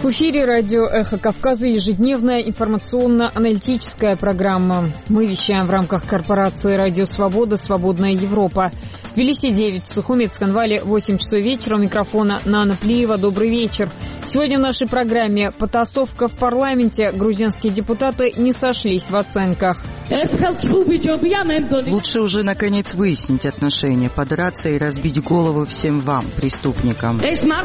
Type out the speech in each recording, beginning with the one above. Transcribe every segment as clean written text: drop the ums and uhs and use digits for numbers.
В эфире радио «Эхо Кавказа» ежедневная информационно-аналитическая программа. Мы вещаем в рамках корпорации «Радио Свобода. Свободная Европа». В Тбилиси 9, в Сухуми, Цхинвале 8 часов вечера. У микрофона Нана Плиева. Добрый вечер. Сегодня в нашей программе потасовка в парламенте. Грузинские депутаты не сошлись в оценках. Лучше уже наконец выяснить отношения, подраться и разбить голову всем вам, преступникам.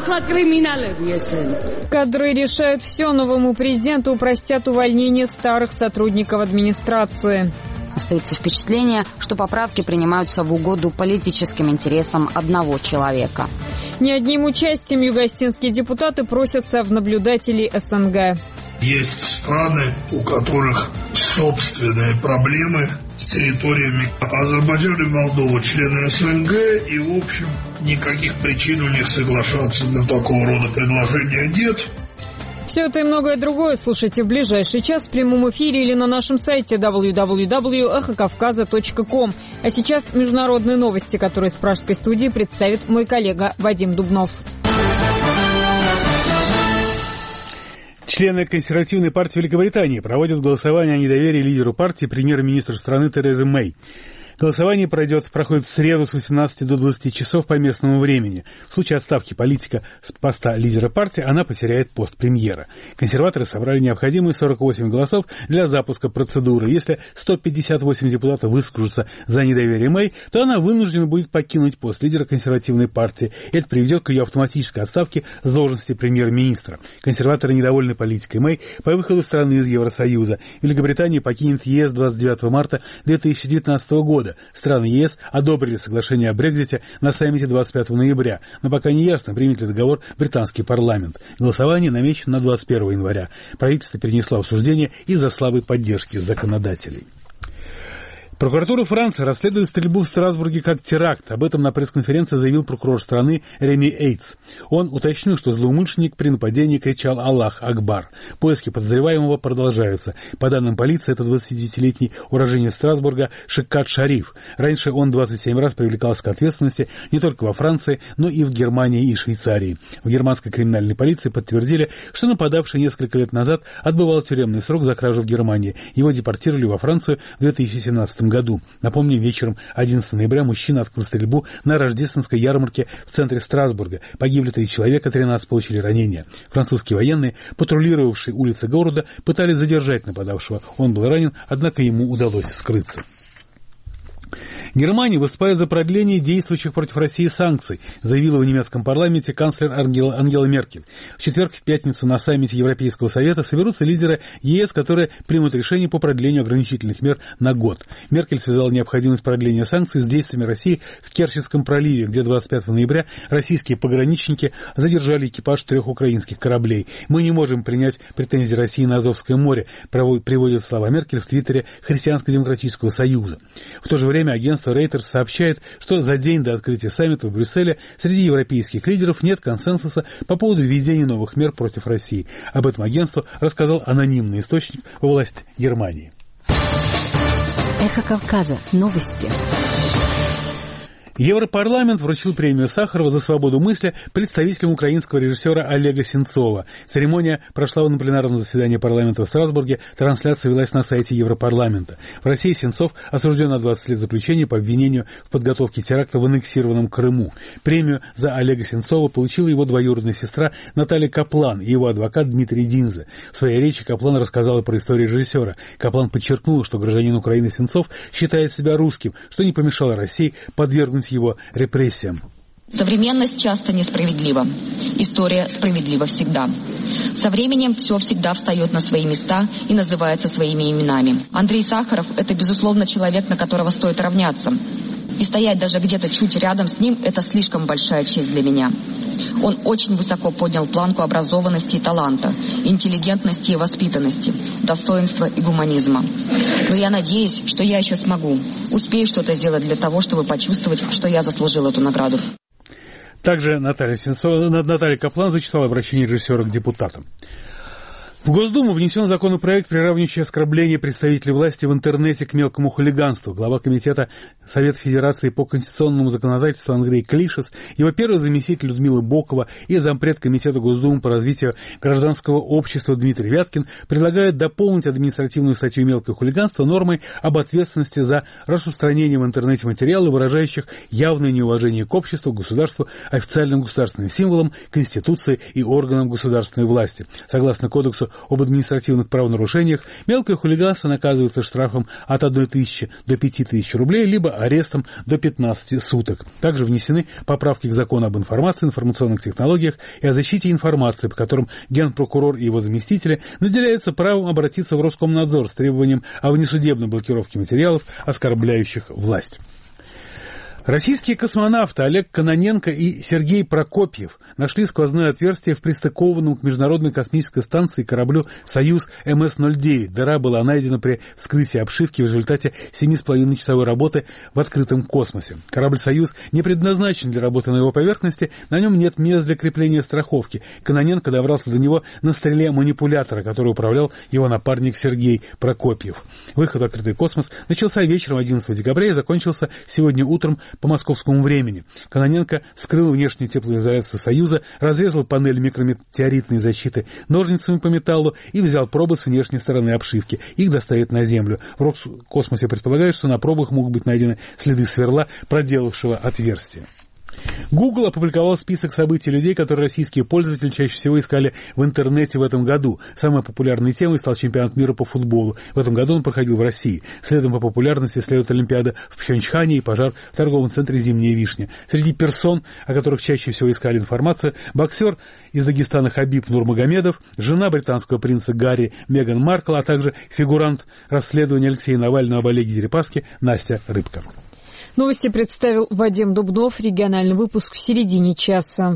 Кадры решают все. Новому президенту упростят увольнение старых сотрудников администрации. Остается впечатление, что поправки принимаются в угоду политическим интересам одного человека. Не одним участием югоостинские депутаты просятся в наблюдатели СНГ. Есть страны, у которых собственные проблемы с территориями. Азербайджан и Молдова члены СНГ, и, в общем, никаких причин у них соглашаться на такого рода предложения нет. Все это и многое другое слушайте в ближайший час в прямом эфире или на нашем сайте www.эхокавказа.ком. А сейчас международные новости, которые с пражской студии представит мой коллега Вадим Дубнов. Члены консервативной партии Великобритании проводят голосование о недоверии лидеру партии премьер-министру страны Терезы Мэй. Голосование проходит в среду с 18 до 20 часов по местному времени. В случае отставки политика с поста лидера партии она потеряет пост премьера. Консерваторы собрали необходимые 48 голосов для запуска процедуры. Если 158 депутатов выскажутся за недоверие Мэй, то она вынуждена будет покинуть пост лидера консервативной партии. Это приведет к ее автоматической отставке с должности премьер-министра. Консерваторы недовольны политикой Мэй по выходу страны из Евросоюза. Великобритания покинет ЕС 29 марта 2019 года. Страны ЕС одобрили соглашение о Брексите на саммите 25 ноября, но пока не ясно, примет ли договор британский парламент. Голосование намечено на 21 января. Правительство перенесло обсуждение из-за слабой поддержки законодателей. Прокуратура Франции расследует стрельбу в Страсбурге как теракт. Об этом на пресс-конференции заявил прокурор страны Реми Эйтс. Он уточнил, что злоумышленник при нападении кричал «Аллах Акбар». Поиски подозреваемого продолжаются. По данным полиции, это 29-летний уроженец Страсбурга Шиккат Шариф. Раньше он 27 раз привлекался к ответственности не только во Франции, но и в Германии и Швейцарии. В германской криминальной полиции подтвердили, что нападавший несколько лет назад отбывал тюремный срок за кражу в Германии. Его депортировали во Францию в 2017 году. Напомню, вечером 11 ноября мужчина открыл стрельбу на рождественской ярмарке в центре Страсбурга. Погибли 3 человека, 13 получили ранения. Французские военные, патрулировавшие улицы города, пытались задержать нападавшего. Он был ранен, однако ему удалось скрыться. Германия выступает за продление действующих против России санкций, заявила в немецком парламенте канцлер Ангела Меркель. В четверг, в пятницу на саммите Европейского совета соберутся лидеры ЕС, которые примут решение по продлению ограничительных мер на год. Меркель связала необходимость продления санкций с действиями России в Керченском проливе, где 25 ноября российские пограничники задержали экипаж 3 украинских кораблей. Мы не можем принять претензии России на Азовское море, приводят слова Меркель в твиттере Христианско-демократического союза. В то же время агентство Reuters сообщает, что за день до открытия саммита в Брюсселе среди европейских лидеров нет консенсуса по поводу введения новых мер против России. Об этом агентству рассказал анонимный источник во власти Германии. Эхо Кавказа. Новости. Европарламент вручил премию Сахарова за свободу мысли представителям украинского режиссера Олега Сенцова. Церемония прошла на пленарном заседании парламента в Страсбурге. Трансляция велась на сайте Европарламента. В России Сенцов осужден на 20 лет заключения по обвинению в подготовке теракта в аннексированном Крыму. Премию за Олега Сенцова получила его двоюродная сестра Наталья Каплан и его адвокат Дмитрий Динзе. В своей речи Каплан рассказала про историю режиссера. Каплан подчеркнула, что гражданин Украины Сенцов считает себя русским, что не помешало России подвергнуть его репрессиям. Современность часто несправедлива. История справедлива всегда. Со временем все всегда встает на свои места и называется своими именами. Андрей Сахаров – это, безусловно, человек, на которого стоит равняться. И стоять даже где-то чуть рядом с ним – это слишком большая честь для меня. Он очень высоко поднял планку образованности и таланта, интеллигентности и воспитанности, достоинства и гуманизма. Но я надеюсь, что я еще смогу, успею что-то сделать для того, чтобы почувствовать, что я заслужил эту награду. Также Наталья Каплан зачитала обращение режиссера к депутатам. В Госдуму внесен законопроект, приравнивающий оскорбление представителей власти в интернете к мелкому хулиганству. Глава комитета Совета Федерации по конституционному законодательству Андрей Клишес, его первый заместитель Людмила Бокова и зампред комитета Госдумы по развитию гражданского общества Дмитрий Вяткин предлагают дополнить административную статью «Мелкое хулиганство» нормой об ответственности за распространение в интернете материалов, выражающих явное неуважение к обществу, государству, официальным государственным символам, Конституции и органам государственной власти. Согласно Кодексу об административных правонарушениях, мелкое хулиганство наказывается штрафом от 1 тысячи до 5 тысяч рублей, либо арестом до 15 суток. Также внесены поправки к закону об информации, информационных технологиях и о защите информации, по которым генпрокурор и его заместители наделяются правом обратиться в Роскомнадзор с требованием о внесудебной блокировке материалов, оскорбляющих власть. Российские космонавты Олег Кононенко и Сергей Прокопьев нашли сквозное отверстие в пристыкованном к Международной космической станции кораблю «Союз МС-09». Дыра была найдена при вскрытии обшивки в результате 7,5-часовой работы в открытом космосе. Корабль «Союз» не предназначен для работы на его поверхности, на нем нет мест для крепления страховки. Кононенко добрался до него на стреле манипулятора, который управлял его напарник Сергей Прокопьев. Выход в открытый космос начался вечером 11 декабря и закончился сегодня утром по московскому времени. Кононенко скрыл внешнюю теплоизоляцию «Союза», разрезал панель микрометеоритной защиты ножницами по металлу и взял пробы с внешней стороны обшивки. Их доставят на Землю. В Роскосмосе предполагают, что на пробах могут быть найдены следы сверла, проделавшего отверстие. Google опубликовал список событий людей, которые российские пользователи чаще всего искали в интернете в этом году. Самой популярной темой стал чемпионат мира по футболу. В этом году он проходил в России. Следом по популярности следует Олимпиада в Пхенчхане и пожар в торговом центре «Зимняя вишня». Среди персон, о которых чаще всего искали информацию, боксер из Дагестана Хабиб Нурмагомедов, жена британского принца Гарри Меган Маркл, а также фигурант расследования Алексея Навального об Олеге Дерипаске Настя Рыбка. Новости представил Вадим Дубнов. Региональный выпуск в середине часа.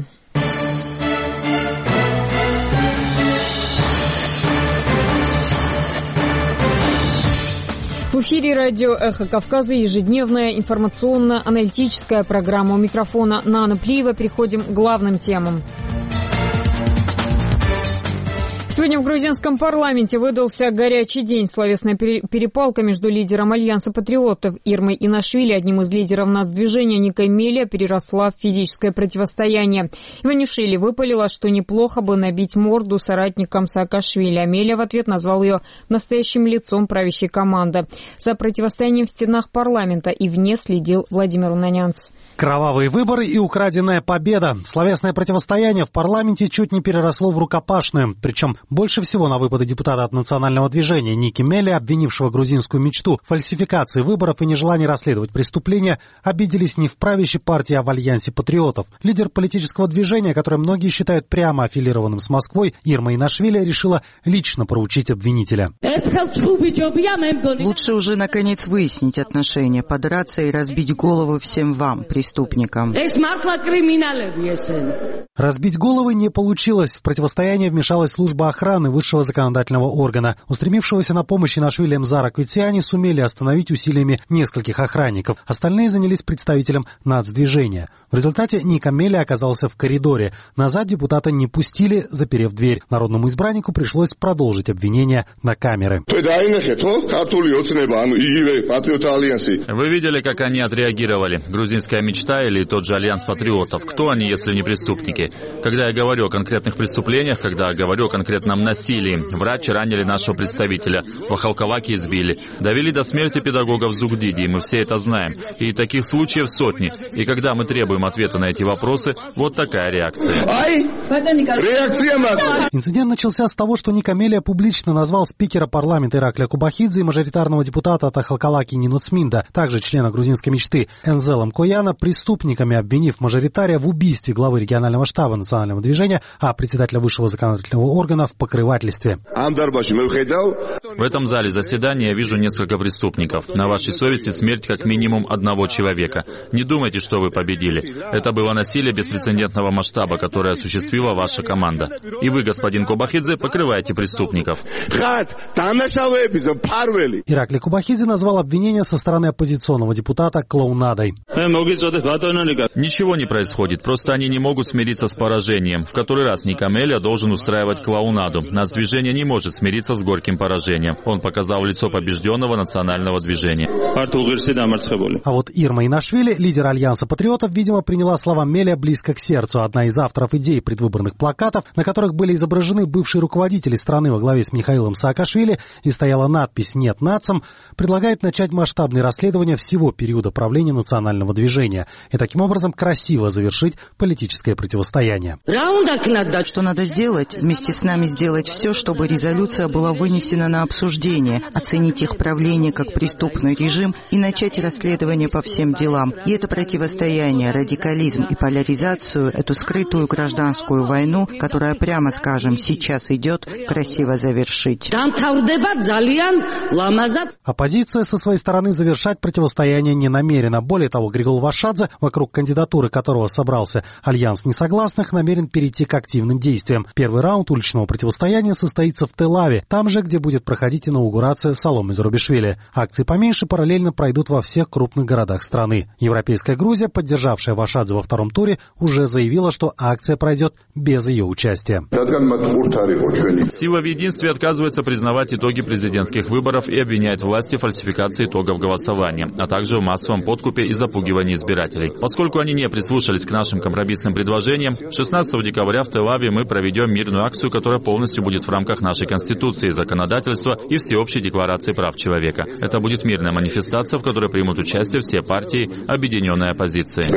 В эфире радио «Эхо Кавказа» ежедневная информационно-аналитическая программа. У микрофона Нана Плиева. Переходим к главным темам. Сегодня в грузинском парламенте выдался горячий день. Словесная перепалка между лидером Альянса патриотов Ирмой Инашвили и одним из лидеров нацдвижения Никой Мелия переросла в физическое противостояние. Иванишвили выпалила, что неплохо бы набить морду соратникам Саакашвили, а Мелия в ответ назвал ее настоящим лицом правящей команды. За противостоянием в стенах парламента и вне следил Владимир Унанянц. Кровавые выборы и украденная победа. Словесное противостояние в парламенте чуть не переросло в рукопашную. Причем больше всего на выпады депутата от национального движения Ники Мели, обвинившего грузинскую мечту в фальсификации выборов и нежелании расследовать преступления, обиделись не в правящей партии, а в Альянсе патриотов. Лидер политического движения, которое многие считают прямо аффилированным с Москвой, Ирма Инашвили решила лично проучить обвинителя. Лучше уже наконец выяснить отношения, подраться и разбить голову всем вам, преступникам. Разбить головы не получилось. В противостояние вмешалась служба охраны высшего законодательного органа. Устремившегося на помощь Инашвили Мзара Квитсиани сумели остановить усилиями нескольких охранников. Остальные занялись представителем нацдвижения. В результате Ника Мели оказался в коридоре. Назад депутата не пустили, заперев дверь. Народному избраннику пришлось продолжить обвинение на камеры. Вы видели, как они отреагировали? Грузинская мечта или тот же Альянс патриотов? Кто они, если не преступники? Когда я говорю о конкретных преступлениях, когда я говорю о конкретном насилии, врачи ранили нашего представителя, в Ахалкалаке избили, довели до смерти педагогов в Зугдиди, мы все это знаем. И таких случаев сотни. И когда мы требуем ответа на эти вопросы, вот такая реакция. Инцидент начался с того, что Ника Мелия публично назвал спикера парламента Иракля Кубахидзе и мажоритарного депутата от Ахалкалаки Нину Цминда, также члена грузинской мечты Энзела Мкояна, преступниками, обвинив мажоритария в убийстве главы регионального штаба национального движения, а председателя высшего законодательного органа в покрывательстве. В этом зале заседания я вижу несколько преступников. На вашей совести смерть как минимум одного человека. Не думайте, что вы победили. Это было насилие беспрецедентного масштаба, которое осуществила ваша команда. И вы, господин Кубахидзе, покрываете преступников. Иракли Кубахидзе назвал обвинение со стороны оппозиционного депутата клоунадой. Ничего не происходит, просто они не могут смириться с поражением. В который раз Ника Мелия должен устраивать клоунаду канонаду. Наше движение не может смириться с горьким поражением. Он показал лицо побежденного национального движения. А вот Ирма Инашвили, лидер Альянса патриотов, видимо, приняла слова Мелия близко к сердцу. Одна из авторов идей предвыборных плакатов, на которых были изображены бывшие руководители страны во главе с Михаилом Саакашвили и стояла надпись «Нет нацам», предлагает начать масштабное расследование всего периода правления национального движения и таким образом красиво завершить политическое противостояние. Что надо сделать? Вместе с нами сделать все, чтобы резолюция была вынесена на обсуждение, оценить их правление как преступный режим и начать расследование по всем делам. И это противостояние, радикализм и поляризацию, эту скрытую гражданскую войну, которая, прямо скажем, сейчас идет, красиво завершить. Оппозиция со своей стороны завершать противостояние не намерена. Более того, Григол Вашадзе, вокруг кандидатуры которого собрался Альянс несогласных, намерен перейти к активным действиям. Первый раунд уличного противостояния состоится в Тель-Авиве, там же, где будет проходить инаугурация Саломе Зурабишвили. Акции поменьше параллельно пройдут во всех крупных городах страны. Европейская Грузия, поддержавшая Вашадзе во втором туре, уже заявила, что акция пройдет без ее участия. Сила в единстве отказывается признавать итоги президентских выборов и обвиняет власти в фальсификации итогов голосования, а также в массовом подкупе и запугивании избирателей. Поскольку они не прислушались к нашим компромиссным предложениям, 16 декабря в Тель-Авиве мы проведем мирную акцию, которая полностью будет в рамках нашей Конституции, законодательства и Всеобщей декларации прав человека. Это будет мирная манифестация, в которой примут участие все партии объединенной оппозиции.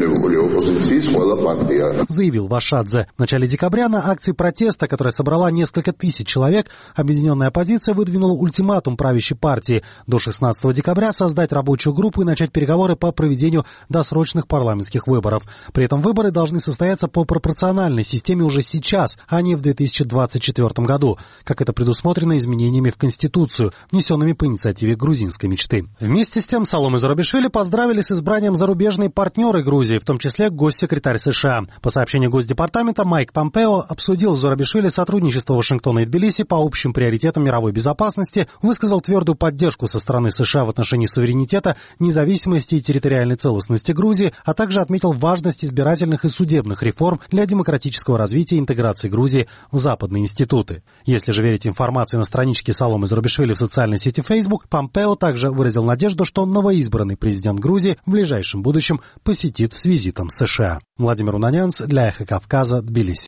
Заявил Вашадзе. В начале декабря на акции протеста, которая собрала несколько тысяч человек, объединенная оппозиция выдвинула ультиматум правящей партии до 16 декабря создать рабочую группу и начать переговоры по проведению досрочных парламентских выборов. При этом выборы должны состояться по пропорциональной системе уже сейчас, а не в 2024 году, как это предусмотрено изменениями в Конституцию, внесенными по инициативе грузинской мечты. Вместе с тем Саломе Зурабишвили поздравили с избранием зарубежные партнеры Грузии, в том числе госсекретарь США. По сообщению Госдепартамента, Майк Помпео обсудил с Зурабишвили сотрудничество Вашингтона и Тбилиси по общим приоритетам мировой безопасности, высказал твердую поддержку со стороны США в отношении суверенитета, независимости и территориальной целостности Грузии, а также отметил важность избирательных и судебных реформ для демократического развития и интеграции Грузии в западные институты. Если же верить информации на страничке Саломе Зурабишвили в социальной сети Facebook, Помпео также выразил надежду, что новоизбранный президент Грузии в ближайшем будущем посетит с визитом США. Владимир Унанянц для Эхо Кавказа, Тбилиси.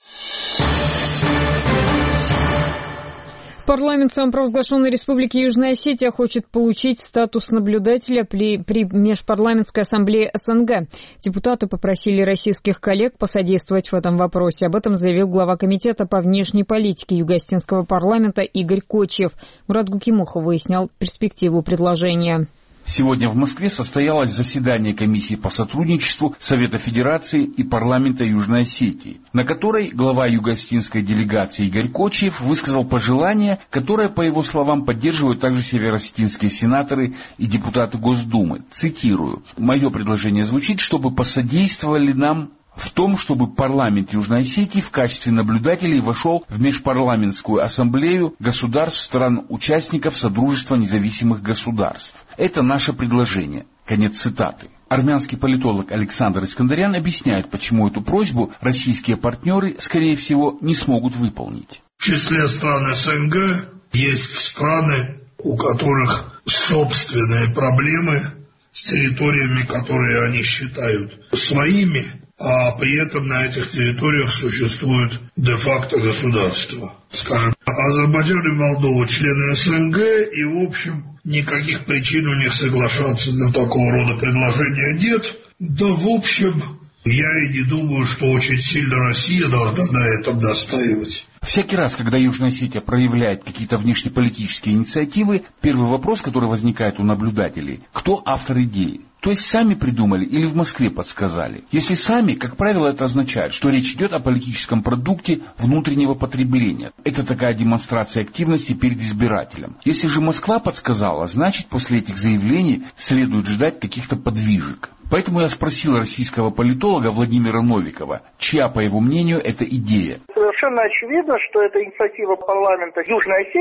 Парламент самопровозглашенной Республики Южная Осетия хочет получить статус наблюдателя при Межпарламентской ассамблее СНГ. Депутаты попросили российских коллег посодействовать в этом вопросе. Об этом заявил глава комитета по внешней политике Юго-Осетинского парламента Игорь Кочьев. Мурат Гукимухов выяснял перспективу предложения. Сегодня в Москве состоялось заседание комиссии по сотрудничеству Совета Федерации и парламента Южной Осетии, на которой глава юго-осетинской делегации Игорь Кочьев высказал пожелание, которое, по его словам, поддерживают также североосетинские сенаторы и депутаты Госдумы. Цитирую: «Мое предложение звучит, чтобы посодействовали нам в том, чтобы парламент Южной Осетии в качестве наблюдателей вошел в Межпарламентскую ассамблею государств стран-участников Содружества независимых государств. Это наше предложение». Конец цитаты. Армянский политолог Александр Искандарян объясняет, почему эту просьбу российские партнеры, скорее всего, не смогут выполнить. В числе стран СНГ есть страны, у которых собственные проблемы с территориями, которые они считают своими, а при этом на этих территориях существует де-факто государство. Скажем, Азербайджан и Молдова члены СНГ, и в общем никаких причин у них соглашаться на такого рода предложения нет. Да в общем, я и не думаю, что очень сильно Россия должна на этом настаивать. Всякий раз, когда Южная Осетия проявляет какие-то внешнеполитические инициативы, первый вопрос, который возникает у наблюдателей: кто автор идеи? То есть сами придумали или в Москве подсказали? Если сами, как правило, это означает, что речь идет о политическом продукте внутреннего потребления. Это такая демонстрация активности перед избирателем. Если же Москва подсказала, значит, после этих заявлений следует ждать каких-то подвижек. Поэтому я спросил российского политолога Владимира Новикова, чья, по его мнению, это идея. Совершенно очевидно, что это инициатива парламента Южной Осетии.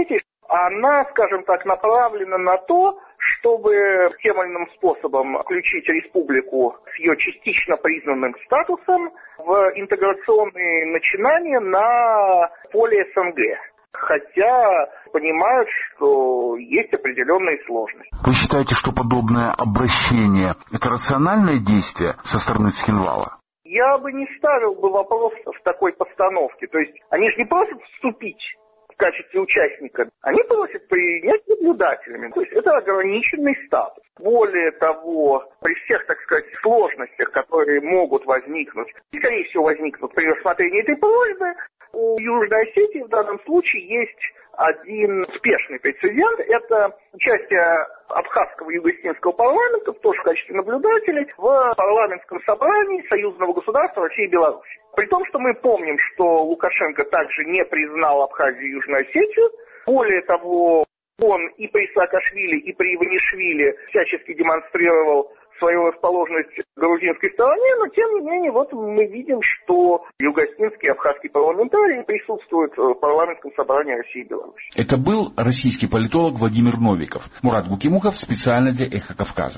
она, скажем так, направлена на то, чтобы тем или иным способом включить республику с ее частично признанным статусом в интеграционные начинания на поле СНГ. Хотя понимают, что есть определенные сложности. Вы считаете, что подобное обращение – это рациональное действие со стороны Цхинвала? Я бы не ставил бы вопрос в такой постановке. То есть они же не просят вступить в качестве участника, они просят принять наблюдателями. То есть это ограниченный статус. Более того, при всех, так сказать, сложностях, которые могут возникнуть, и, скорее всего, возникнут при рассмотрении этой просьбы, у Южной Осетии в данном случае есть один успешный прецедент. Это участие абхазского и юго-осетинского парламентов, тоже в качестве наблюдателей, в парламентском собрании союзного государства России и Беларуси. При том, что мы помним, что Лукашенко также не признал Абхазию и Южную Осетию. Более того, он и при Саакашвили, и при Иванишвили всячески демонстрировал свою расположенность к грузинской стороне, но тем не менее вот мы видим, что юго-осетинские и абхазские парламентарии присутствуют в парламентском собрании России и Беларуси. Это был российский политолог Владимир Новиков. Мурат Гукимухов специально для «Эхо Кавказа».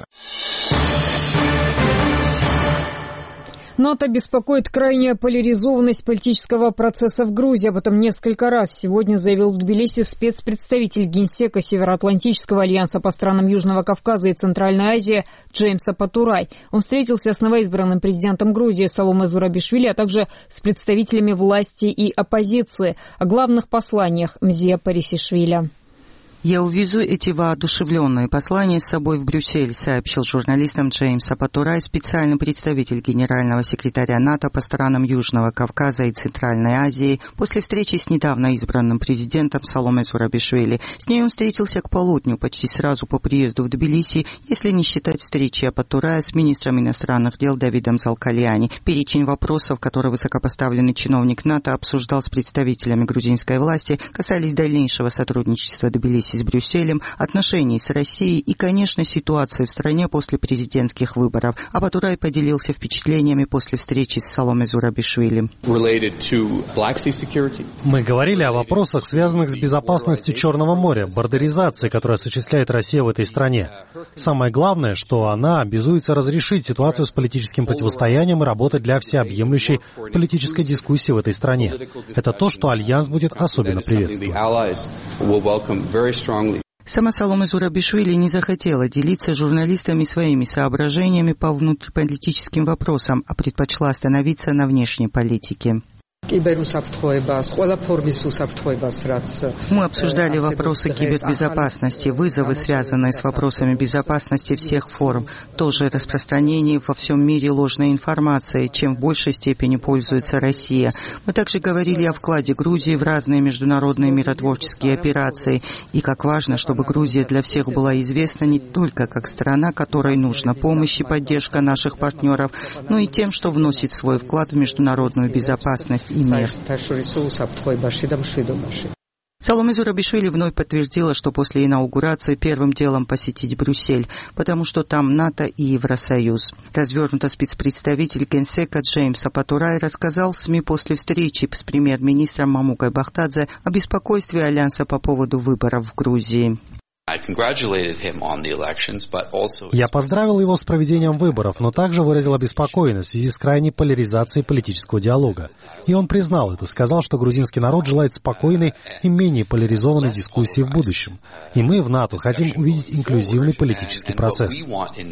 НАТО беспокоит крайняя поляризованность политического процесса в Грузии. Об этом несколько раз сегодня заявил в Тбилиси спецпредставитель Генсека Североатлантического альянса по странам Южного Кавказа и Центральной Азии Джеймс Апатурай. Он встретился с новоизбранным президентом Грузии Саломе Зурабишвили, а также с представителями власти и оппозиции. О главных посланиях Мзия Парисишвили. «Я увезу эти воодушевленные послания с собой в Брюссель», сообщил журналистам Джеймс Апатурай, специальный представитель генерального секретаря НАТО по странам Южного Кавказа и Центральной Азии, после встречи с недавно избранным президентом Саломе Зурабишвили. С ней он встретился к полудню, почти сразу по приезду в Тбилиси, если не считать встречи Апатурая с министром иностранных дел Давидом Залкальяни. Перечень вопросов, которые высокопоставленный чиновник НАТО обсуждал с представителями грузинской власти, касались дальнейшего сотрудничества Тбилиси с Брюсселем, отношений с Россией и, конечно, ситуации в стране после президентских выборов. Апатурай поделился впечатлениями после встречи с Саломе Зурабишвили. Мы говорили о вопросах, связанных с безопасностью Черного моря, бордеризацией, которую осуществляет Россия в этой стране. Самое главное, что она обязуется разрешить ситуацию с политическим противостоянием и работать для всеобъемлющей политической дискуссии в этой стране. Это то, что Альянс будет особенно приветствовать. Сама Саломе Зурабишвили не захотела делиться с журналистами своими соображениями по внутриполитическим вопросам, а предпочла остановиться на внешней политике. Мы обсуждали вопросы кибербезопасности, вызовы, связанные с вопросами безопасности всех форм, тоже распространение во всем мире ложной информации, чем в большей степени пользуется Россия. Мы также говорили о вкладе Грузии в разные международные миротворческие операции, и как важно, чтобы Грузия для всех была известна не только как страна, которой нужна помощь и поддержка наших партнеров, но и тем, что вносит свой вклад в международную безопасность и мир. Саломе Зурабишвили вновь подтвердила, что после инаугурации первым делом посетить Брюссель, потому что там НАТО и Евросоюз. Развернуто спецпредставитель Генсека Джеймс Апатурай рассказал СМИ после встречи с премьер-министром Мамукой Бахтадзе о беспокойстве Альянса по поводу выборов в Грузии. Я поздравил его с проведением выборов, но также выразил обеспокоенность в связи с крайней поляризацией политического диалога. И он признал это, сказал, что грузинский народ желает спокойной и менее поляризованной дискуссии в будущем. И мы в НАТО хотим увидеть инклюзивный политический процесс.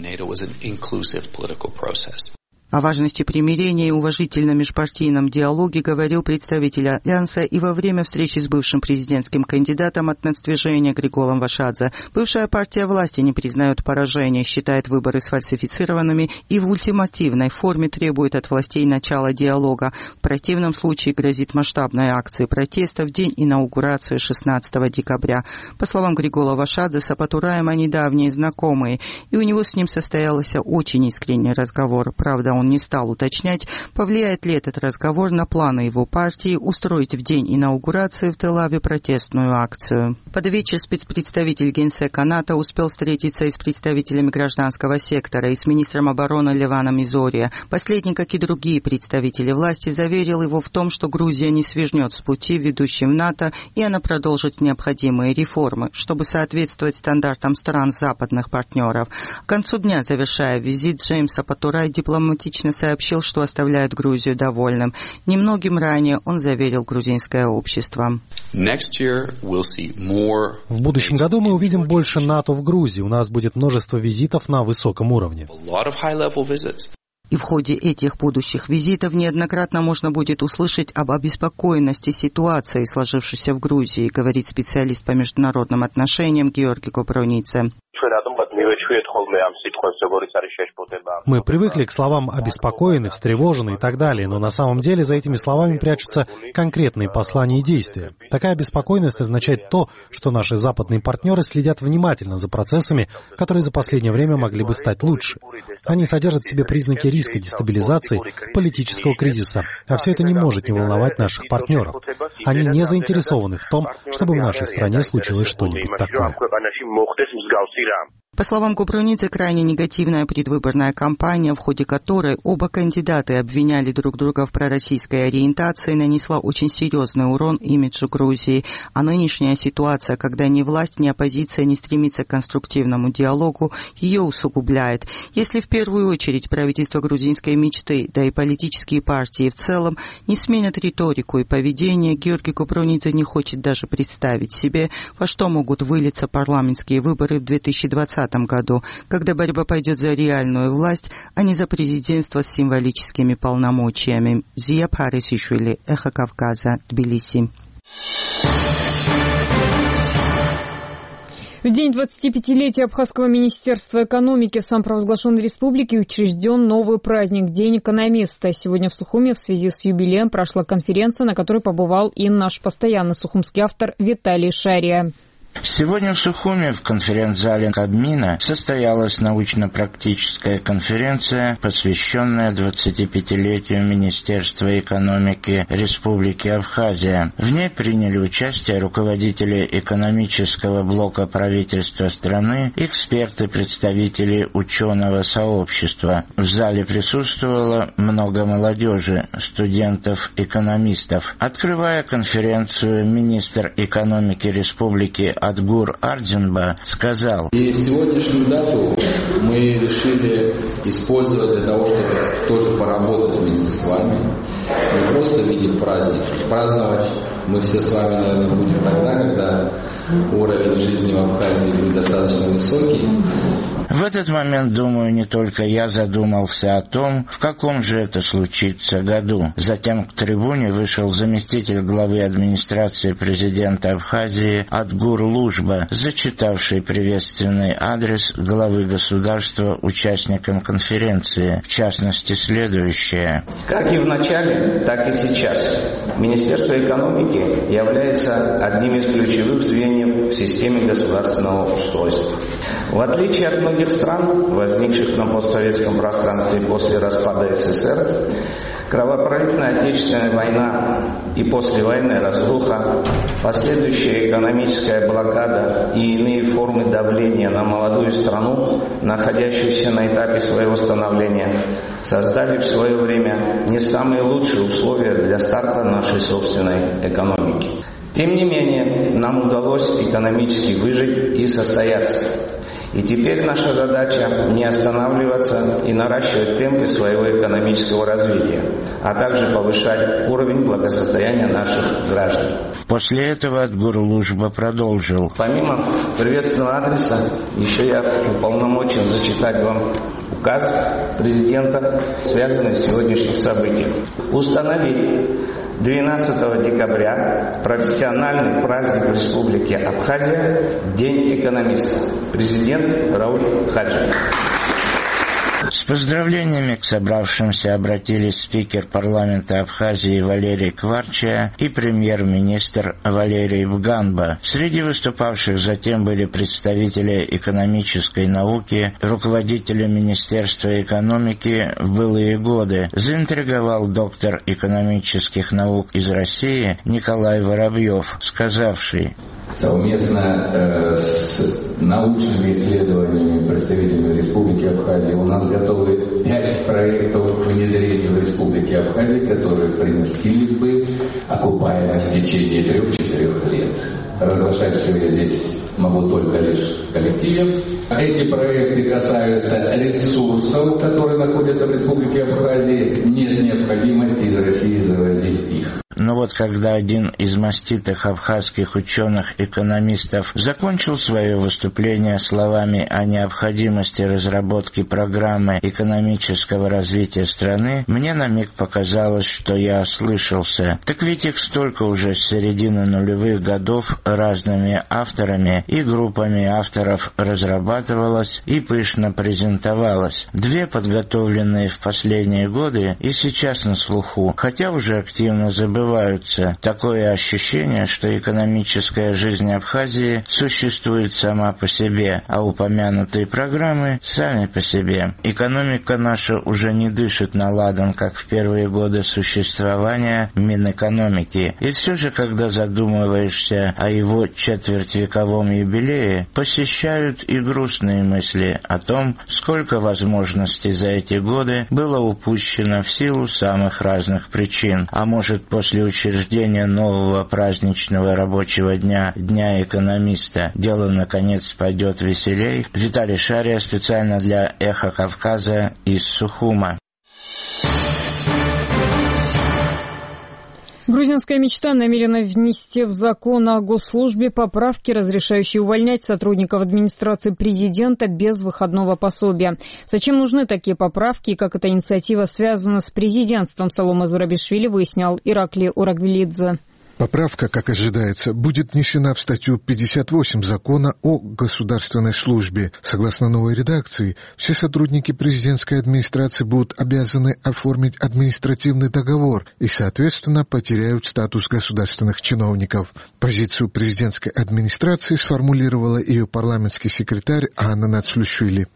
О важности примирения и уважительном межпартийном диалоге говорил представитель Альянса и во время встречи с бывшим президентским кандидатом от нацдвижения Григолом Вашадзе. Бывшая партия власти не признает поражения, считает выборы сфальсифицированными и в ультимативной форме требует от властей начала диалога. В противном случае грозит масштабной акцией протеста в день инаугурации 16 декабря. По словам Григола Вашадзе, с Апатураем они давние знакомые, и у него с ним состоялся очень искренний разговор. Правда, он он не стал уточнять, повлияет ли этот разговор на планы его партии устроить в день инаугурации в Тель-Авиве протестную акцию. Под вечер спецпредставитель Генсека НАТО успел встретиться и с представителями гражданского сектора, и с министром обороны Леваном Изория. Последний, как и другие представители власти, заверил его в том, что Грузия не свижнет с пути, ведущим в НАТО, и она продолжит необходимые реформы, чтобы соответствовать стандартам стран западных партнеров. К концу дня, завершая визит, Джеймс Апатурай дипломатично сообщил, что оставляет Грузию довольным. Немногим ранее он заверил грузинское общество. В будущем году мы увидим больше НАТО в Грузии. У нас будет множество визитов на высоком уровне. И в ходе этих будущих визитов неоднократно можно будет услышать об обеспокоенности ситуацией, сложившейся в Грузии, говорит специалист по международным отношениям Георгий Копрунице. Мы привыкли к словам «обеспокоены», «встревожены» и так далее, но на самом деле за этими словами прячутся конкретные послания и действия. Такая обеспокоенность означает то, что наши западные партнеры следят внимательно за процессами, которые за последнее время могли бы стать лучше. Они содержат в себе признаки риска дестабилизации, политического кризиса, а все это не может не волновать наших партнеров. Они не заинтересованы в том, чтобы в нашей стране случилось что-нибудь такое. По словам Купруницы, крайне негативная предвыборная кампания, в ходе которой оба кандидата обвиняли друг друга в пророссийской ориентации, нанесла очень серьезный урон имиджу Грузии. А нынешняя ситуация, когда ни власть, ни оппозиция не стремится к конструктивному диалогу, ее усугубляет. Если в первую очередь правительство грузинской мечты, да и политические партии в целом, не сменят риторику и поведение, Георгий Купруницы не хочет даже представить себе, во что могут вылиться парламентские выборы в 2020 году, когда борьба пойдет за реальную власть, а не за президентство с символическими полномочиями. Зия Парисишвили, Эхо Кавказа, Тбилиси. В день 25-летия Абхазского министерства экономики в самопровозглашенной республике учрежден новый праздник – День экономиста. Сегодня в Сухуме в связи с юбилеем прошла конференция, на которой побывал и наш постоянный сухумский автор Виталий Шария. Сегодня в Сухуме в конференц-зале Кабмина состоялась научно-практическая конференция, посвященная 25-летию Министерства экономики Республики Абхазия. В ней приняли участие руководители экономического блока правительства страны, эксперты, представители ученого сообщества. В зале присутствовало много молодежи, студентов-экономистов. Открывая конференцию, министр экономики Республики Адгур Ардзинба сказал: и сегодняшнюю дату мы решили использовать для того, чтобы тоже поработать вместе с вами, не просто видеть праздник. Праздновать мы все с вами, наверное, будем тогда, когда уровень жизни в Абхазии будет достаточно высокий. В этот момент, думаю, не только я задумался о том, в каком же это случится году. Затем к трибуне вышел заместитель главы администрации президента Абхазии Адгур Лужба, зачитавший приветственный адрес главы государства участникам конференции, в частности, следующее. Как и в начале, так и сейчас Министерство экономики является одним из ключевых звеньев в системе государственного устройства. В отличие от многих стран, возникших на постсоветском пространстве после распада СССР, кровопролитная Отечественная война и послевоенная разруха, последующая экономическая блокада и иные формы давления на молодую страну, находящуюся на этапе своего становления, создали в свое время не самые лучшие условия для старта нашей собственной экономики. Тем не менее, нам удалось экономически выжить и состояться. И теперь наша задача не останавливаться и наращивать темпы своего экономического развития, а также повышать уровень благосостояния наших граждан. После этого Адгур Лужба продолжил. Помимо приветственного адреса, еще я уполномочен зачитать вам указ президента, связанный с сегодняшним событием. Установить 12 декабря профессиональный праздник в Республике Абхазия – День экономиста. Президент Рауль Хаджи. С поздравлениями к собравшимся обратились спикер парламента Абхазии Валерий Кварча и премьер-министр Валерий Бганба. Среди выступавших затем были представители экономической науки, руководители Министерства экономики в былые годы. Заинтриговал доктор экономических наук из России Николай Воробьев, сказавший: совместно с научными исследованиями представителями Республики Абхазия у нас готовы 5 проектов к внедрению в Республике Абхазия, которые приносили бы окупаемость в течение 3-4 лет. Разглашать все я здесь могу только лишь в коллективе. Эти проекты касаются ресурсов, которые находятся в Республике Абхазия. Нет необходимости из России завозить их. Но вот когда один из маститых абхазских ученых-экономистов закончил свое выступление словами о необходимости разработки программы экономического развития страны, мне на миг показалось, что я ослышался. Так ведь их столько уже с середины нулевых годов разными авторами и группами авторов разрабатывалось и пышно презентовалось. 2 подготовленные в последние годы и сейчас на слуху, хотя уже активно забываются. Такое ощущение, что экономическая жизнь Абхазии существует сама по себе, а упомянутые программы сами по себе. Экономика наша уже не дышит на ладан, как в первые годы существования Минэкономики. И все же, когда задумываешься о его четвертьвековом юбилее, посещают и грустные мысли о том, сколько возможностей за эти годы было упущено в силу самых разных причин. А может, после учреждения нового праздничного рабочего дня, Дня экономиста, дело наконец пойдет веселей. Виталий Шария специально для «Эхо Кавказа» из Сухума. Грузинская мечта намерена внести в закон о госслужбе поправки, разрешающие увольнять сотрудников администрации президента без выходного пособия. Зачем нужны такие поправки и как эта инициатива связана с президентством Саломе Зурабишвили, выяснял Ираклий Урагвилидзе. Поправка, как ожидается, будет внесена в статью 58 Закона о государственной службе. Согласно новой редакции, все сотрудники президентской администрации будут обязаны оформить административный договор и, соответственно, потеряют статус государственных чиновников. Позицию президентской администрации сформулировала ее парламентский секретарь Анна Нацлюшвили.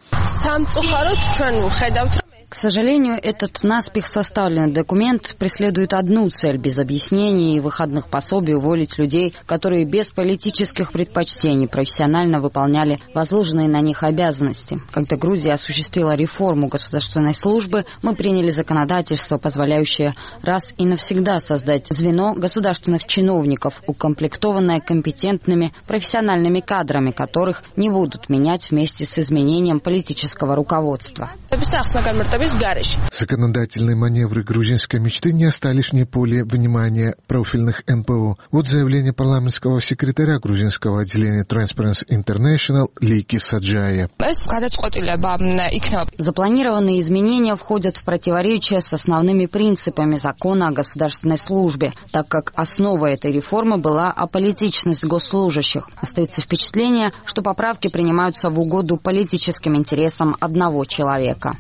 К сожалению, этот наспех составленный документ преследует одну цель – без объяснений и выходных пособий уволить людей, которые без политических предпочтений профессионально выполняли возложенные на них обязанности. Когда Грузия осуществила реформу государственной службы, мы приняли законодательство, позволяющее раз и навсегда создать звено государственных чиновников, укомплектованное компетентными профессиональными кадрами, которых не будут менять вместе с изменением политического руководства. Законодательные маневры грузинской мечты не остались вне поля внимания профильных НПО. Вот заявление парламентского секретаря грузинского отделения Transparency International Лики Саджая. Запланированные изменения входят в противоречие с основными принципами закона о государственной службе, так как основа этой реформы была аполитичность госслужащих. Остается впечатление, что поправки принимаются в угоду политическим интересам одного человека.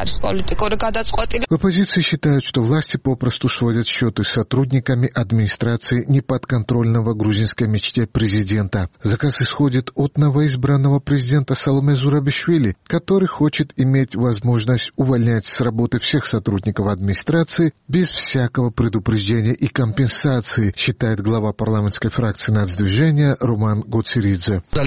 В оппозиции считают, что власти попросту сводят счеты с сотрудниками администрации неподконтрольного грузинской мечте президента. Заказ исходит от новоизбранного президента Саломе Зурабишвили, который хочет иметь возможность увольнять с работы всех сотрудников администрации без всякого предупреждения и компенсации, считает глава парламентской фракции нацдвижения Роман Гоцеридзе. В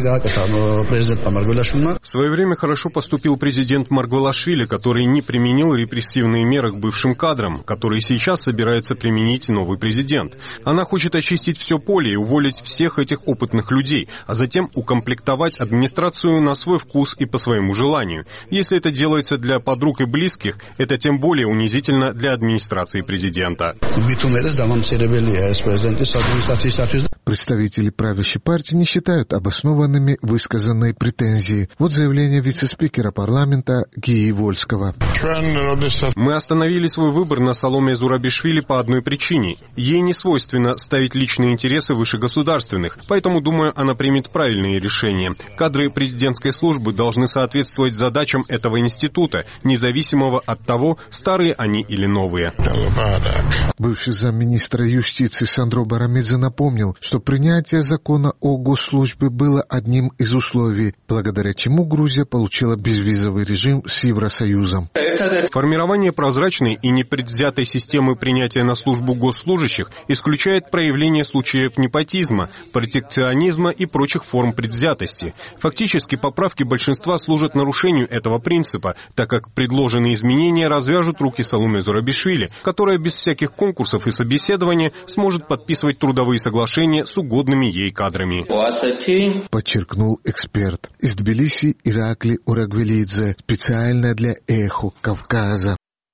свое время хорошо поступил президент Маргвелашвили, который не применил репрессивные меры к бывшим кадрам, которые сейчас собирается применить новый президент. Она хочет очистить все поле и уволить всех этих опытных людей, а затем укомплектовать администрацию на свой вкус и по своему желанию. Если это делается для подруг и близких, это тем более унизительно для администрации президента. Представители правящей партии не считают обоснованными высказанные претензии. Вот заявление вице-спикера парламента Гии Вольского. Мы остановили свой выбор на Саломе Зурабишвили по одной причине. Ей не свойственно ставить личные интересы выше государственных, поэтому, думаю, она примет правильные решения. Кадры президентской службы должны соответствовать задачам этого института, независимого от того, старые они или новые. Бывший замминистра юстиции Сандро Барамидзе напомнил, что принятие закона о госслужбе было одним из условий, благодаря чему Грузия получила безвизовый режим с Евросоюзом. Формирование прозрачной и непредвзятой системы принятия на службу госслужащих исключает проявление случаев непотизма, протекционизма и прочих форм предвзятости. Фактически, поправки большинства служат нарушению этого принципа, так как предложенные изменения развяжут руки Саломе Зурабишвили, которая без всяких конкурсов и собеседования сможет подписывать трудовые соглашения с угодными ей кадрами. Подчеркнул эксперт. Из Тбилиси Иракли Урагвелидзе, специально для «Эхо Кавказа».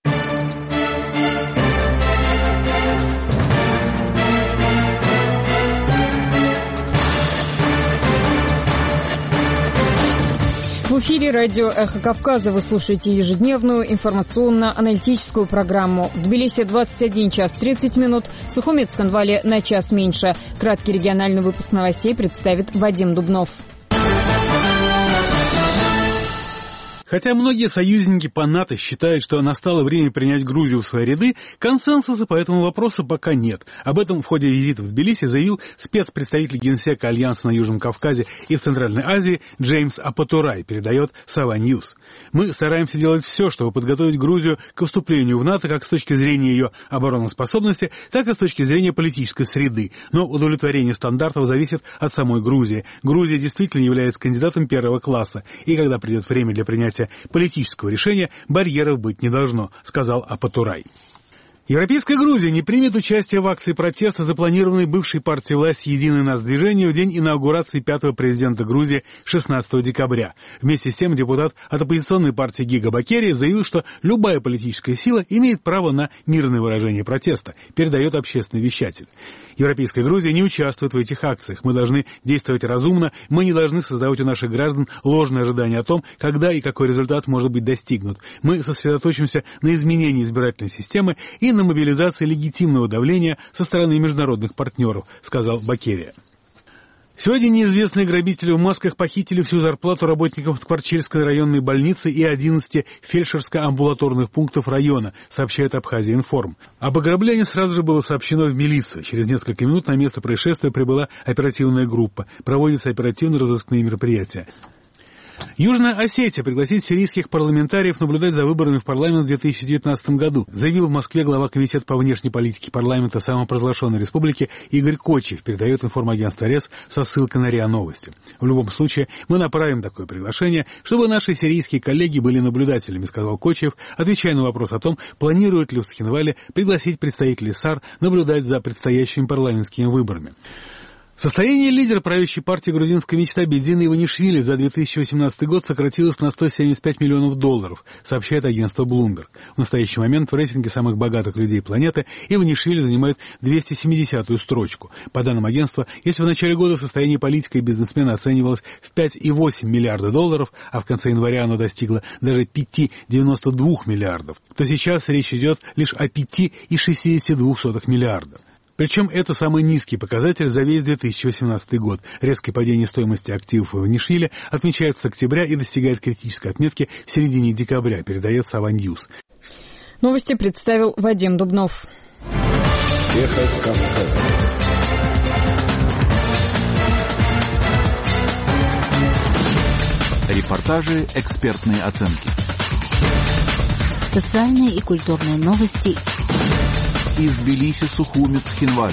В эфире радио «Эхо Кавказа». Вы слушаете ежедневную информационно-аналитическую программу. В Тбилиси 21 час 30 минут, в Сухуми и Цхинвале на час меньше. Краткий региональный выпуск новостей представит Вадим Дубнов. Хотя многие союзники по НАТО считают, что настало время принять Грузию в свои ряды, консенсуса по этому вопросу пока нет. Об этом в ходе визита в Тбилиси заявил спецпредставитель Генсека Альянса на Южном Кавказе и в Центральной Азии Джеймс Апатурай, передает Сава Ньюс. Мы стараемся делать все, чтобы подготовить Грузию к вступлению в НАТО как с точки зрения ее обороноспособности, так и с точки зрения политической среды. Но удовлетворение стандартов зависит от самой Грузии. Грузия действительно является кандидатом первого класса, и когда придет время для принятия политического решения, барьеров быть не должно, сказал Апатурай. Европейская Грузия не примет участие в акции протеста, запланированной бывшей партией власти «Единое нас движение» в день инаугурации пятого президента Грузии 16 декабря. Вместе с тем депутат от оппозиционной партии Гига Бакерия заявил, что любая политическая сила имеет право на мирное выражение протеста, передает общественный вещатель. Европейская Грузия не участвует в этих акциях. Мы должны действовать разумно, мы не должны создавать у наших граждан ложные ожидания о том, когда и какой результат может быть достигнут. Мы сосредоточимся на изменении избирательной системы и на мобилизации легитимного давления со стороны международных партнеров, сказал Бакерия. Сегодня неизвестные грабители в масках похитили всю зарплату работников Ткварчельской районной больницы и 11 фельдшерско-амбулаторных пунктов района, сообщает Абхазия Информ. Об ограблении сразу же было сообщено в милицию. Через несколько минут на место происшествия прибыла оперативная группа. Проводятся оперативно-розыскные мероприятия. Южная Осетия пригласит сирийских парламентариев наблюдать за выборами в парламент в 2019 году, заявил в Москве глава Комитета по внешней политике парламента самопровозглашенной республики Игорь Кочев, передает информагентство РЕС со ссылкой на РИА Новости. В любом случае, мы направим такое приглашение, чтобы наши сирийские коллеги были наблюдателями, сказал Кочев, отвечая на вопрос о том, планирует ли в Цхинвале пригласить представителей САР наблюдать за предстоящими парламентскими выборами. Состояние лидера правящей партии «Грузинская мечта» Бедзины Иванишвили за 2018 год сократилось на $175 миллионов, сообщает агентство Bloomberg. В настоящий момент в рейтинге самых богатых людей планеты Иванишвили занимает 270-ю строчку. По данным агентства, если в начале года состояние политика и бизнесмена оценивалось в $5,8 миллиарда, а в конце января оно достигло даже 5,92 миллиардов, то сейчас речь идет лишь о 5,62 миллиарда. Причем это самый низкий показатель за весь 2018 год. Резкое падение стоимости активов Иванишвили отмечается с октября и достигает критической отметки в середине декабря, передает Сава Ньюс. Новости представил Вадим Дубнов. Эхо Кавказа. Репортажи, экспертные оценки. Социальные и культурные новости. Из Тбилиси, Сухуми, Цхинвале.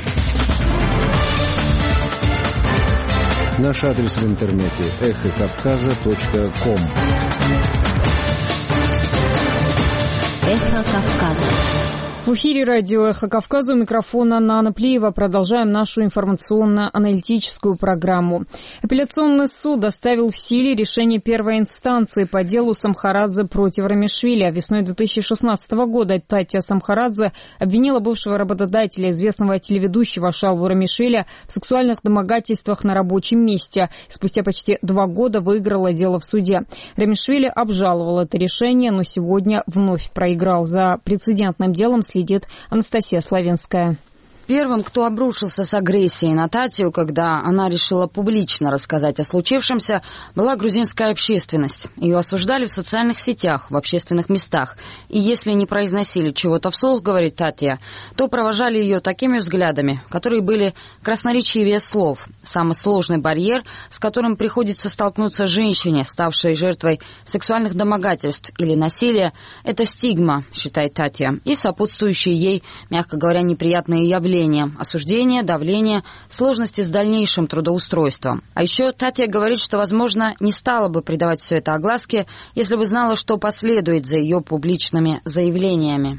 Наш адрес в интернете эхокавказа.ком. Эхо Кавказа. В эфире радио «Эхо Кавказа», у микрофона Анна Плиева. Продолжаем нашу информационно-аналитическую программу. Апелляционный суд оставил в силе решение первой инстанции по делу Самхарадзе против Рамишвили. Весной 2016 года Татья Самхарадзе обвинила бывшего работодателя, известного телеведущего Шалву Рамишвили, в сексуальных домогательствах на рабочем месте. Спустя почти 2 года выиграла дело в суде. Рамишвили обжаловал это решение, но сегодня вновь проиграл. За прецедентным делом следит Анастасия Славенская. Первым, кто обрушился с агрессией на Татью, когда она решила публично рассказать о случившемся, была грузинская общественность. Ее осуждали в социальных сетях, в общественных местах. И если не произносили чего-то вслух, говорит Татья, то провожали ее такими взглядами, которые были красноречивее слов. Самый сложный барьер, с которым приходится столкнуться женщине, ставшей жертвой сексуальных домогательств или насилия, это стигма, считает Татья, и сопутствующие ей, мягко говоря, неприятные явления. Осуждение, давление, сложности с дальнейшим трудоустройством. А еще Татья говорит, что, возможно, не стала бы придавать все это огласке, если бы знала, что последует за ее публичными заявлениями.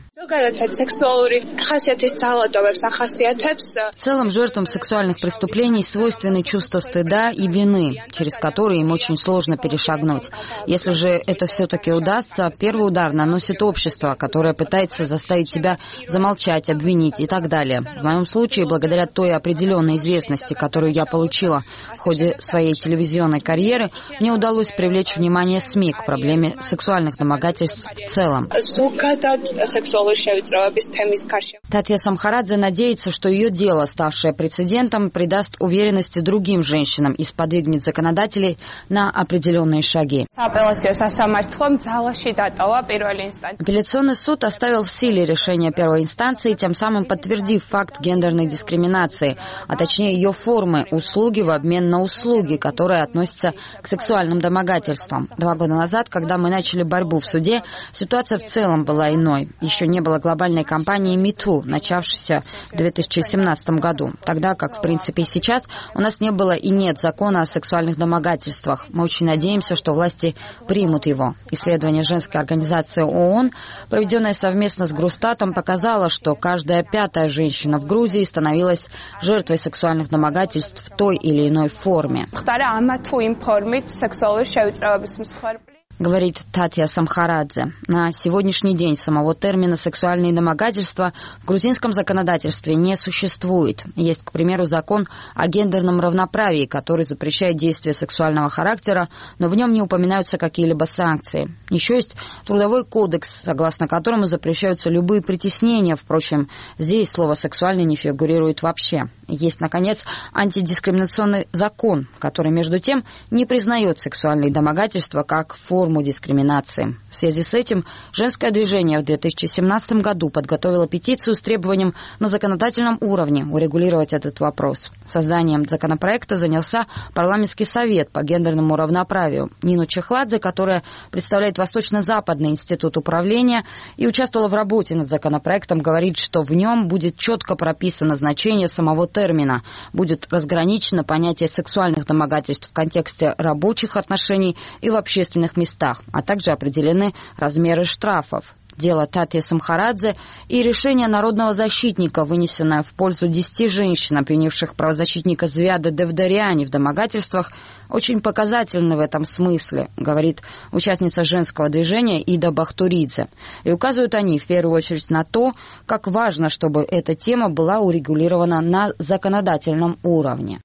В целом, жертвам сексуальных преступлений свойственны чувства стыда и вины, через которые им очень сложно перешагнуть. Если же это все-таки удастся, первый удар наносит общество, которое пытается заставить тебя замолчать, обвинить и так далее. В моем случае, благодаря той определенной известности, которую я получила в ходе своей телевизионной карьеры, мне удалось привлечь внимание СМИ к проблеме сексуальных домогательств в целом. Татья Самхарадзе надеется, что ее дело, ставшее прецедентом, придаст уверенности другим женщинам и сподвигнет законодателей на определенные шаги. Апелляционный суд оставил в силе решение первой инстанции, тем самым подтвердив факт гендерной дискриминации, а точнее ее формы услуги в обмен на услуги, которые относятся к сексуальным домогательствам. 2 года назад, когда мы начали борьбу в суде, ситуация в целом была иной. Еще не было глобальной кампании MeToo, начавшейся в 2017 году. Тогда, как в принципе и сейчас, у нас не было и нет закона о сексуальных домогательствах. Мы очень надеемся, что власти примут его. Исследование женской организации ООН, проведенное совместно с Грустатом, показало, что каждая 5-я женщина в Грузии становилась жертвой сексуальных домогательств в той или иной форме. Говорит Татья Самхарадзе. На сегодняшний день самого термина «сексуальные домогательства» в грузинском законодательстве не существует. Есть, к примеру, закон о гендерном равноправии, который запрещает действия сексуального характера, но в нем не упоминаются какие-либо санкции. Еще есть Трудовой кодекс, согласно которому запрещаются любые притеснения. Впрочем, здесь слово «сексуальный» не фигурирует вообще. Есть, наконец, антидискриминационный закон, который, между тем, не признает сексуальные домогательства как форму дискриминации. В связи с этим женское движение в 2017 году подготовило петицию с требованием на законодательном уровне урегулировать этот вопрос. Созданием законопроекта занялся парламентский совет по гендерному равноправию. Нину Чехладзе, которая представляет Восточно-Западный институт управления и участвовала в работе над законопроектом, говорит, что в нем будет четко прописано значение самого термина, будет разграничено понятие сексуальных домогательств в контексте рабочих отношений и в общественных местах, а также определены размеры штрафов. Дело Татьи Самхарадзе и решение народного защитника, вынесенное в пользу 10 женщин, обвинивших правозащитника Звиада Девдаряни в домогательствах, очень показательны в этом смысле, говорит участница женского движения Ида Бахтуридзе. И указывают они в первую очередь на то, как важно, чтобы эта тема была урегулирована на законодательном уровне.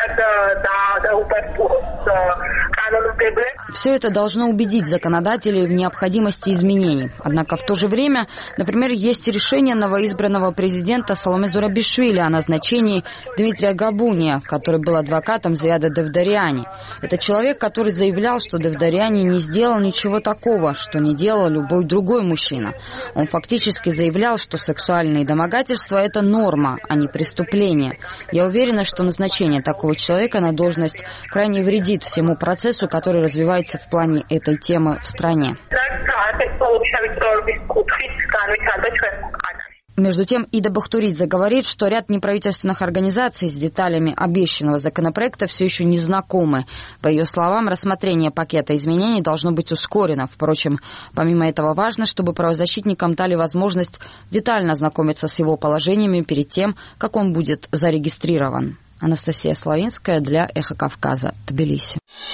Все это должно убедить законодателей в необходимости изменений. Однако в то же время, например, есть решение новоизбранного президента Саломе Зурабишвили о назначении Дмитрия Габуния, который был адвокатом Звиада Девдаряни. Это человек, который заявлял, что Девдаряни не сделал ничего такого, что не делал любой другой мужчина. Он фактически заявлял, что сексуальные домогательства – это норма, а не преступление. Я уверена, что назначение такого человека на должность крайне вредит всему процессу, который развивается в плане этой темы в стране. Между тем, Ида Бахтуридзе говорит, что ряд неправительственных организаций с деталями обещанного законопроекта все еще не знакомы. По ее словам, рассмотрение пакета изменений должно быть ускорено. Впрочем, помимо этого важно, чтобы правозащитникам дали возможность детально ознакомиться с его положениями перед тем, как он будет зарегистрирован. Анастасия Славинская для «Эхо Кавказа», Тбилиси.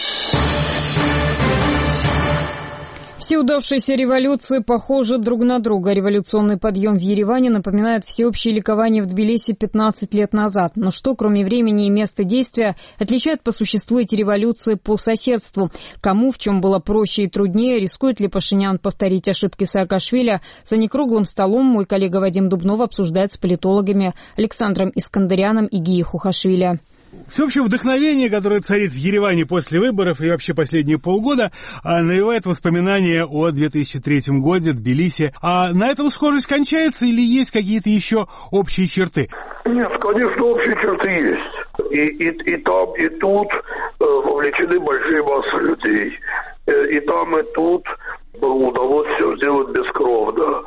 Все удавшиеся революции похожи друг на друга. Революционный подъем в Ереване напоминает всеобщее ликование в Тбилиси 15 лет назад. Но что, кроме времени и места действия, отличает по существу эти революции по соседству? Кому в чем было проще и труднее? Рискует ли Пашинян повторить ошибки Саакашвили? За некруглым столом мой коллега Вадим Дубнов обсуждает с политологами Александром Искандаряном и Гией Хухашвили. Всеобщее вдохновение, которое царит в Ереване после выборов и вообще последние полгода, навевает воспоминания о 2003 году, Тбилиси. А на этом схожесть кончается или есть какие-то еще общие черты? Нет, конечно, общие черты есть. И там, и тут вовлечены большие массы людей. И там, и тут удалось все сделать бескровно.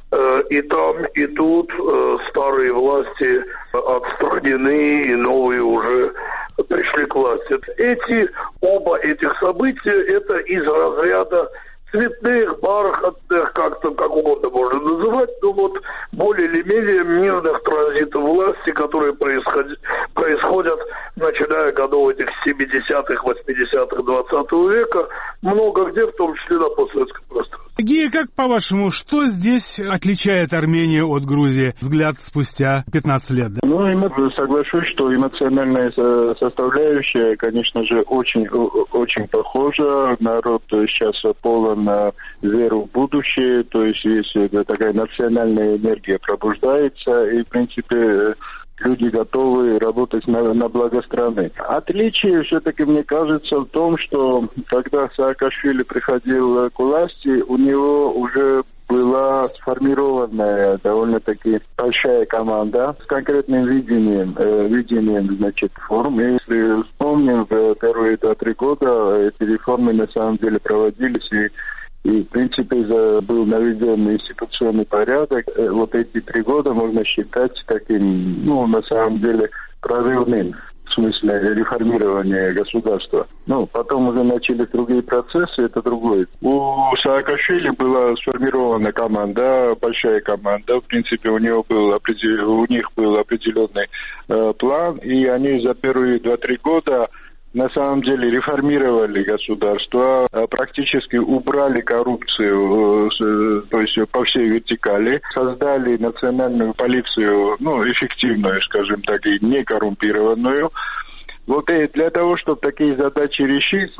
И там, и тут старые власти отстранены, и новые уже пришли к власти. Оба этих события, это из разряда цветных, бархатных, как угодно можно называть, но вот более или менее мирных транзитов власти, которые происходят, начиная годов этих 70-х, 80-х, 20 века, много где, в том числе на постсоветском пространстве. Гия, как по-вашему, что здесь отличает Армению от Грузии? Взгляд спустя 15 лет. Да? Соглашусь, что эмоциональная составляющая, конечно же, очень похожа. Народ сейчас полон веру в будущее, то есть такая национальная энергия пробуждается, и, в принципе, люди готовы работать на благо страны. Отличие все-таки, мне кажется, в том, что когда Саакашвили приходил к власти, у него уже была сформированная довольно-таки большая команда с конкретным видением реформ. И если вспомним, в первые 2-3 года эти реформы на самом деле проводились, и в принципе, был наведен институционный порядок. Вот эти 3 года можно считать таким, на самом деле, прорывным в смысле реформирования государства. Потом уже начались другие процессы, это другое. У Саакашвили была сформирована команда, большая команда. В принципе, у них был определенный план, и они за первые 2-3 года на самом деле реформировали государство, практически убрали коррупцию, то есть по всей вертикали, создали национальную полицию, эффективную, скажем так, и некоррумпированную. Вот и для того, чтобы такие задачи решить,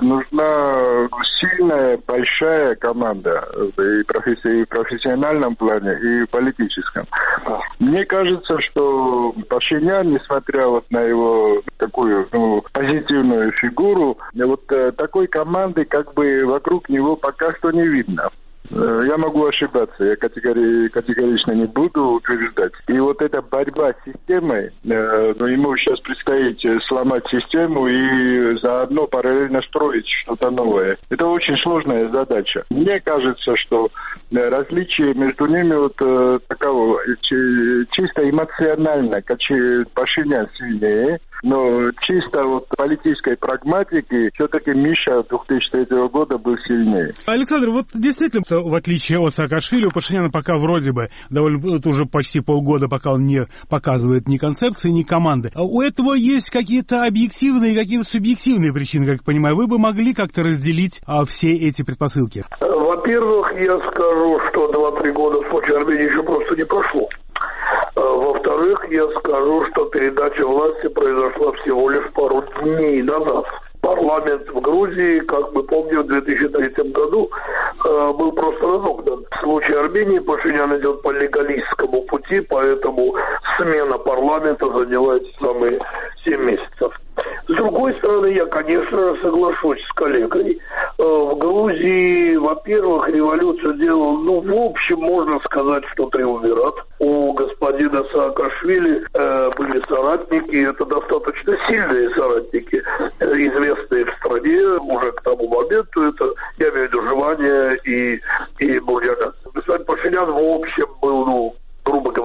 нужна сильная, большая команда и в профессиональном плане, и в политическом. Мне кажется, что Пашинян, несмотря на его такую позитивную фигуру, такой команды вокруг него пока что не видно. Я могу ошибаться, я категорично не буду утверждать. И вот эта борьба с системой, ему сейчас предстоит сломать систему и заодно параллельно строить что-то новое. Это очень сложная задача. Мне кажется, что различие между ними таково. Чисто эмоционально Пашинян сильнее, но чисто политической прагматики все-таки Миша 2003 года был сильнее. Александр, действительно, в отличие от Саакашвили, у Пашиняна пока вроде бы уже почти полгода, пока он не показывает ни концепции, ни команды. А у этого есть какие-то объективные и какие-то субъективные причины, как я понимаю. Вы бы могли как-то разделить все эти предпосылки? Во-первых, я скажу, что 2-3 года в случае Армении еще просто не прошло. Во-вторых, я скажу, что передача власти произошла всего лишь пару дней назад. Парламент в Грузии, как мы помним, в 2003 году был просто разогнан. В случае Армении Пашинян идет по легалистскому пути, поэтому смена парламента заняла эти самые 7 месяцев. С другой стороны, я, конечно, соглашусь с коллегой. В Грузии, во-первых, революцию делал, в общем, можно сказать, что триумвират. У господина Саакашвили были соратники, это достаточно сильные соратники, известные в стране уже к тому моменту, это, я имею в виду, Живания и Бурдяна. Господин Пашинян, в общем, был, грубо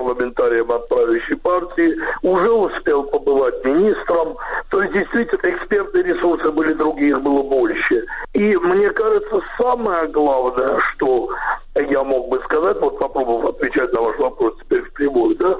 парламентарием от правящей партии, уже успел побывать министром. То есть, действительно, экспертные ресурсы были другие, их было больше. И мне кажется, самое главное, что я мог бы сказать, вот попробовав отвечать на ваш вопрос теперь впрямую, да,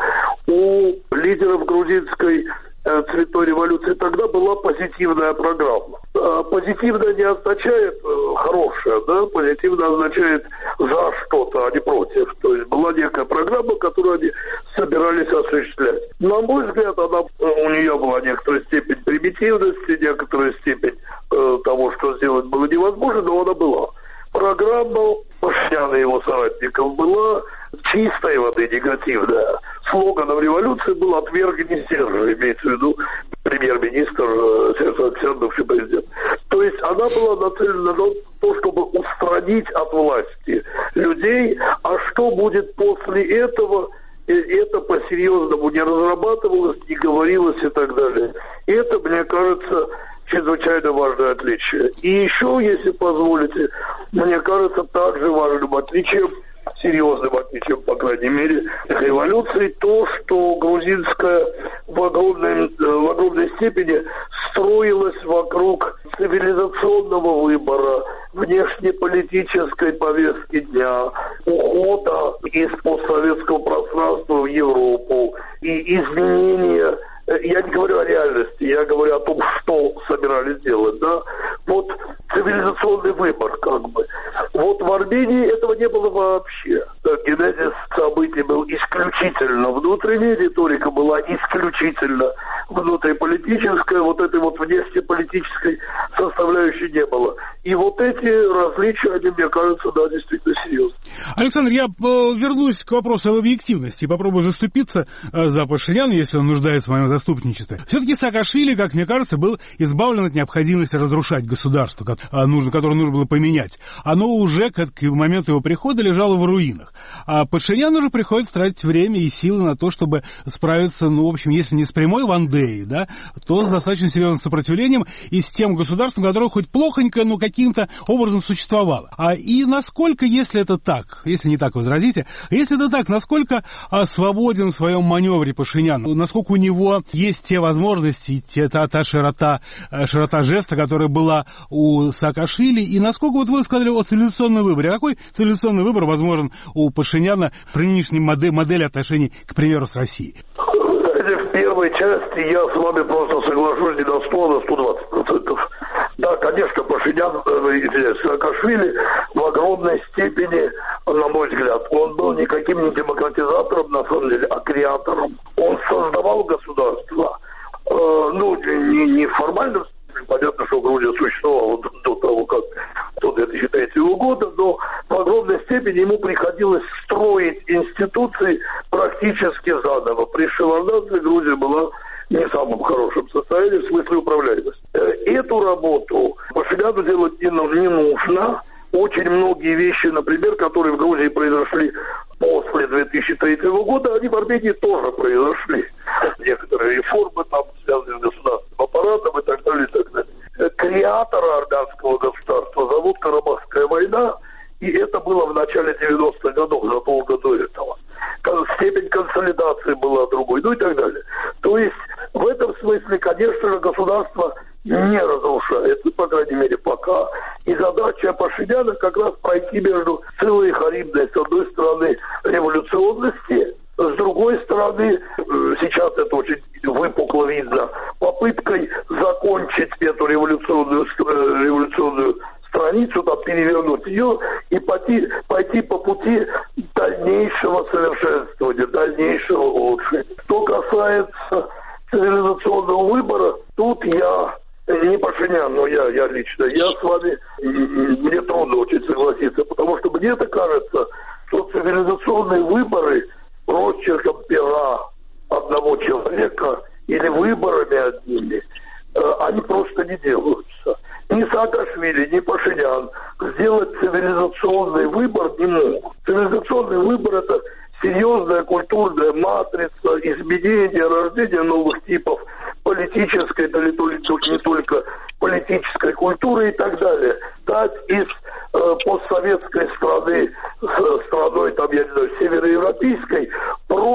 у лидеров грузинской цветной революции тогда была позитивная программа. Позитивная не означает хорошая, да, позитивно означает за что-то, а не против. То есть была некая программа, которую они собирались осуществлять. На мой взгляд, у нее была некоторая степень примитивности, некоторая степень того, что сделать было невозможно, но она была. Программа Пашиняна и его соратников была чистой воды негативная. Слоганом революции был «Отвергни Сержа», имеется в виду премьер-министр Серж Саркисян, бывший президент. То есть она была нацелена на то, чтобы устранить от власти людей, а что будет после этого, это по-серьезному не разрабатывалось, не говорилось и так далее. Это, мне кажется, чрезвычайно важное отличие. И еще, если позволите, мне кажется, также важным отличием, серьезным отличием, по крайней мере, революции, то, что грузинская в огромной степени строилась вокруг цивилизационного выбора, внешнеполитической повестки дня, ухода из постсоветского пространства в Европу и изменения. Я не говорю о реальности, я говорю о том, что собирались делать, да. Вот цивилизационный выбор, как бы. Вот в Армении этого не было вообще. Генезис событий был исключительно внутренний, риторика была исключительно внутриполитическая, вот этой вот внешнеполитической составляющей не было. И вот эти различия, они, мне кажется, да, действительно серьезны. Александр, я вернусь к вопросу об объективности и попробую заступиться за Пашиняна, если он нуждается в моем заступничестве. Все-таки Саакашвили, как мне кажется, был избавлен от необходимости разрушать государство, которое нужно было поменять. Оно уже к моменту его прихода лежало в руинах. А Пашиняну уже приходится тратить время и силы на то, чтобы справиться, ну, в общем, если не с прямой Вандеей, да, то с достаточно серьезным сопротивлением и с тем государством, которое хоть плохонько, но каким-то образом существовало. И насколько, если это так, если не так возразите, если это так, насколько свободен в своем маневре Пашинян, насколько у него есть те возможности, та широта жеста, которая была у Саакашвили, и насколько, вот вы сказали о цивилизационном выборе. А какой цивилизационный выбор возможен у Пашиняна при нынешней модели отношений, к примеру, с Россией? В первой части я с вами просто соглашусь не на 100, а на 120%. Да, конечно, Пашинян, Саакашвили в огромной степени, на мой взгляд, он был никаким не демократизатором, на самом деле, а креатором. Он создавал государство. Не формально, понятно, что Грузия существовала до того, как до 2003 года, но в огромной степени ему приходилось строить институции практически заново. При Шеварднадзе Грузия была не в самом хорошем состоянии в смысле управляемости. Эту работу Пашиняну делать не нужно. Очень многие вещи, например, которые в Грузии произошли после 2003 года, они в Армении тоже произошли. Некоторые реформы там связаны с государственным аппаратом и так далее, и так далее. Креатора армянского государства зовут Карабахская война, и это было в начале 90-х годов, задолго до этого. Степень консолидации была другой, ну и так далее. То есть в этом смысле, конечно же, государство не разрушается, по крайней мере, пока. И задача Пашиняна как раз пройти между силой и харибной, с одной стороны, революционности, с другой стороны, сейчас это очень выпукло видно, попыткой закончить эту революционную страницу, там, перевернуть ее и пойти по пути дальнейшего совершенствования, дальнейшего улучшения. Что касается цивилизационного выбора, тут я не Пашинян, но я лично, я с вами, мне трудно очень согласиться, потому что мне-то кажется, что цивилизационные выборы росчерком пера одного человека или выборами одними, они просто не делаются. Ни Саакашвили, ни Пашинян сделать цивилизационный выбор не мог. Цивилизационный выбор – это серьезная культурная матрица, изменение, рождение новых типов политической, да не только политической культуры и так далее. Стать из постсоветской страны, страной, там, я не знаю, североевропейской, просто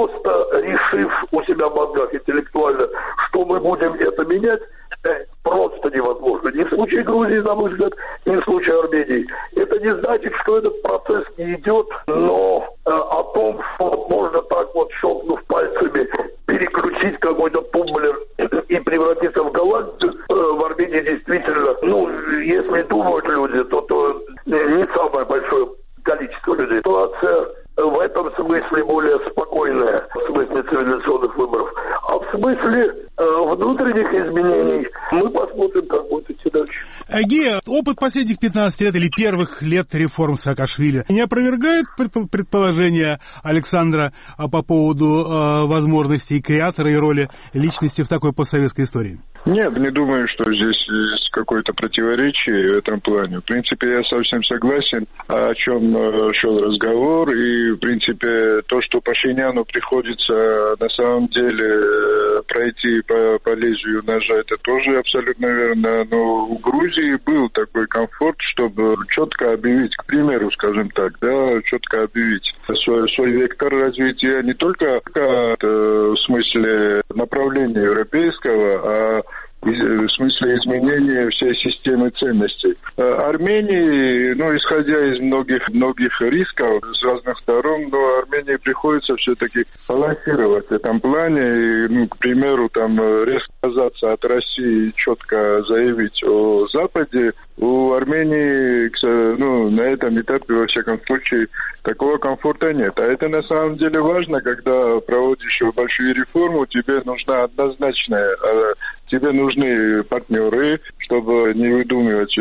решив у себя в мозгах интеллектуально, что мы будем это менять, просто невозможно. Ни в случае Грузии, на мой взгляд, ни в случае Армении. Это не значит, что этот процесс не идет, но о том, что можно так вот, щелкнув пальцами, переключить какой-то тумблер и превратиться в Голландию, в Армении действительно, если думают люди, то не самое большое количество людей. Ситуация в этом смысле более спокойная, в смысле цивилизационных выборов. А в смысле внутренних изменений мы посмотрим, как будет идти дальше. Гея, опыт последних 15 лет или первых лет реформ Саакашвили не опровергает предположения Александра по поводу возможностей креатора и роли личности в такой постсоветской истории? Нет, не думаю, что здесь есть какое-то противоречие в этом плане. В принципе, я совсем согласен, о чем шел разговор. И, в принципе, то, что Пашиняну приходится на самом деле пройти по лезвию ножа, это тоже абсолютно верно. Но в Грузии был такой комфорт, чтобы четко объявить, к примеру, скажем так, четко объявить свой вектор развития не только в смысле направления европейского, а в смысле изменения всей системы ценностей. Армении, исходя из многих рисков с разных сторон, Армении приходится все-таки балансировать в этом плане. И, к примеру, резко отказаться от России и четко заявить о Западе. У Армении, на этом этапе, во всяком случае, такого комфорта нет. А это на самом деле важно, когда проводишь большие реформы, тебе нужна однозначная, тебе нужны партнеры, чтобы не выдумывать,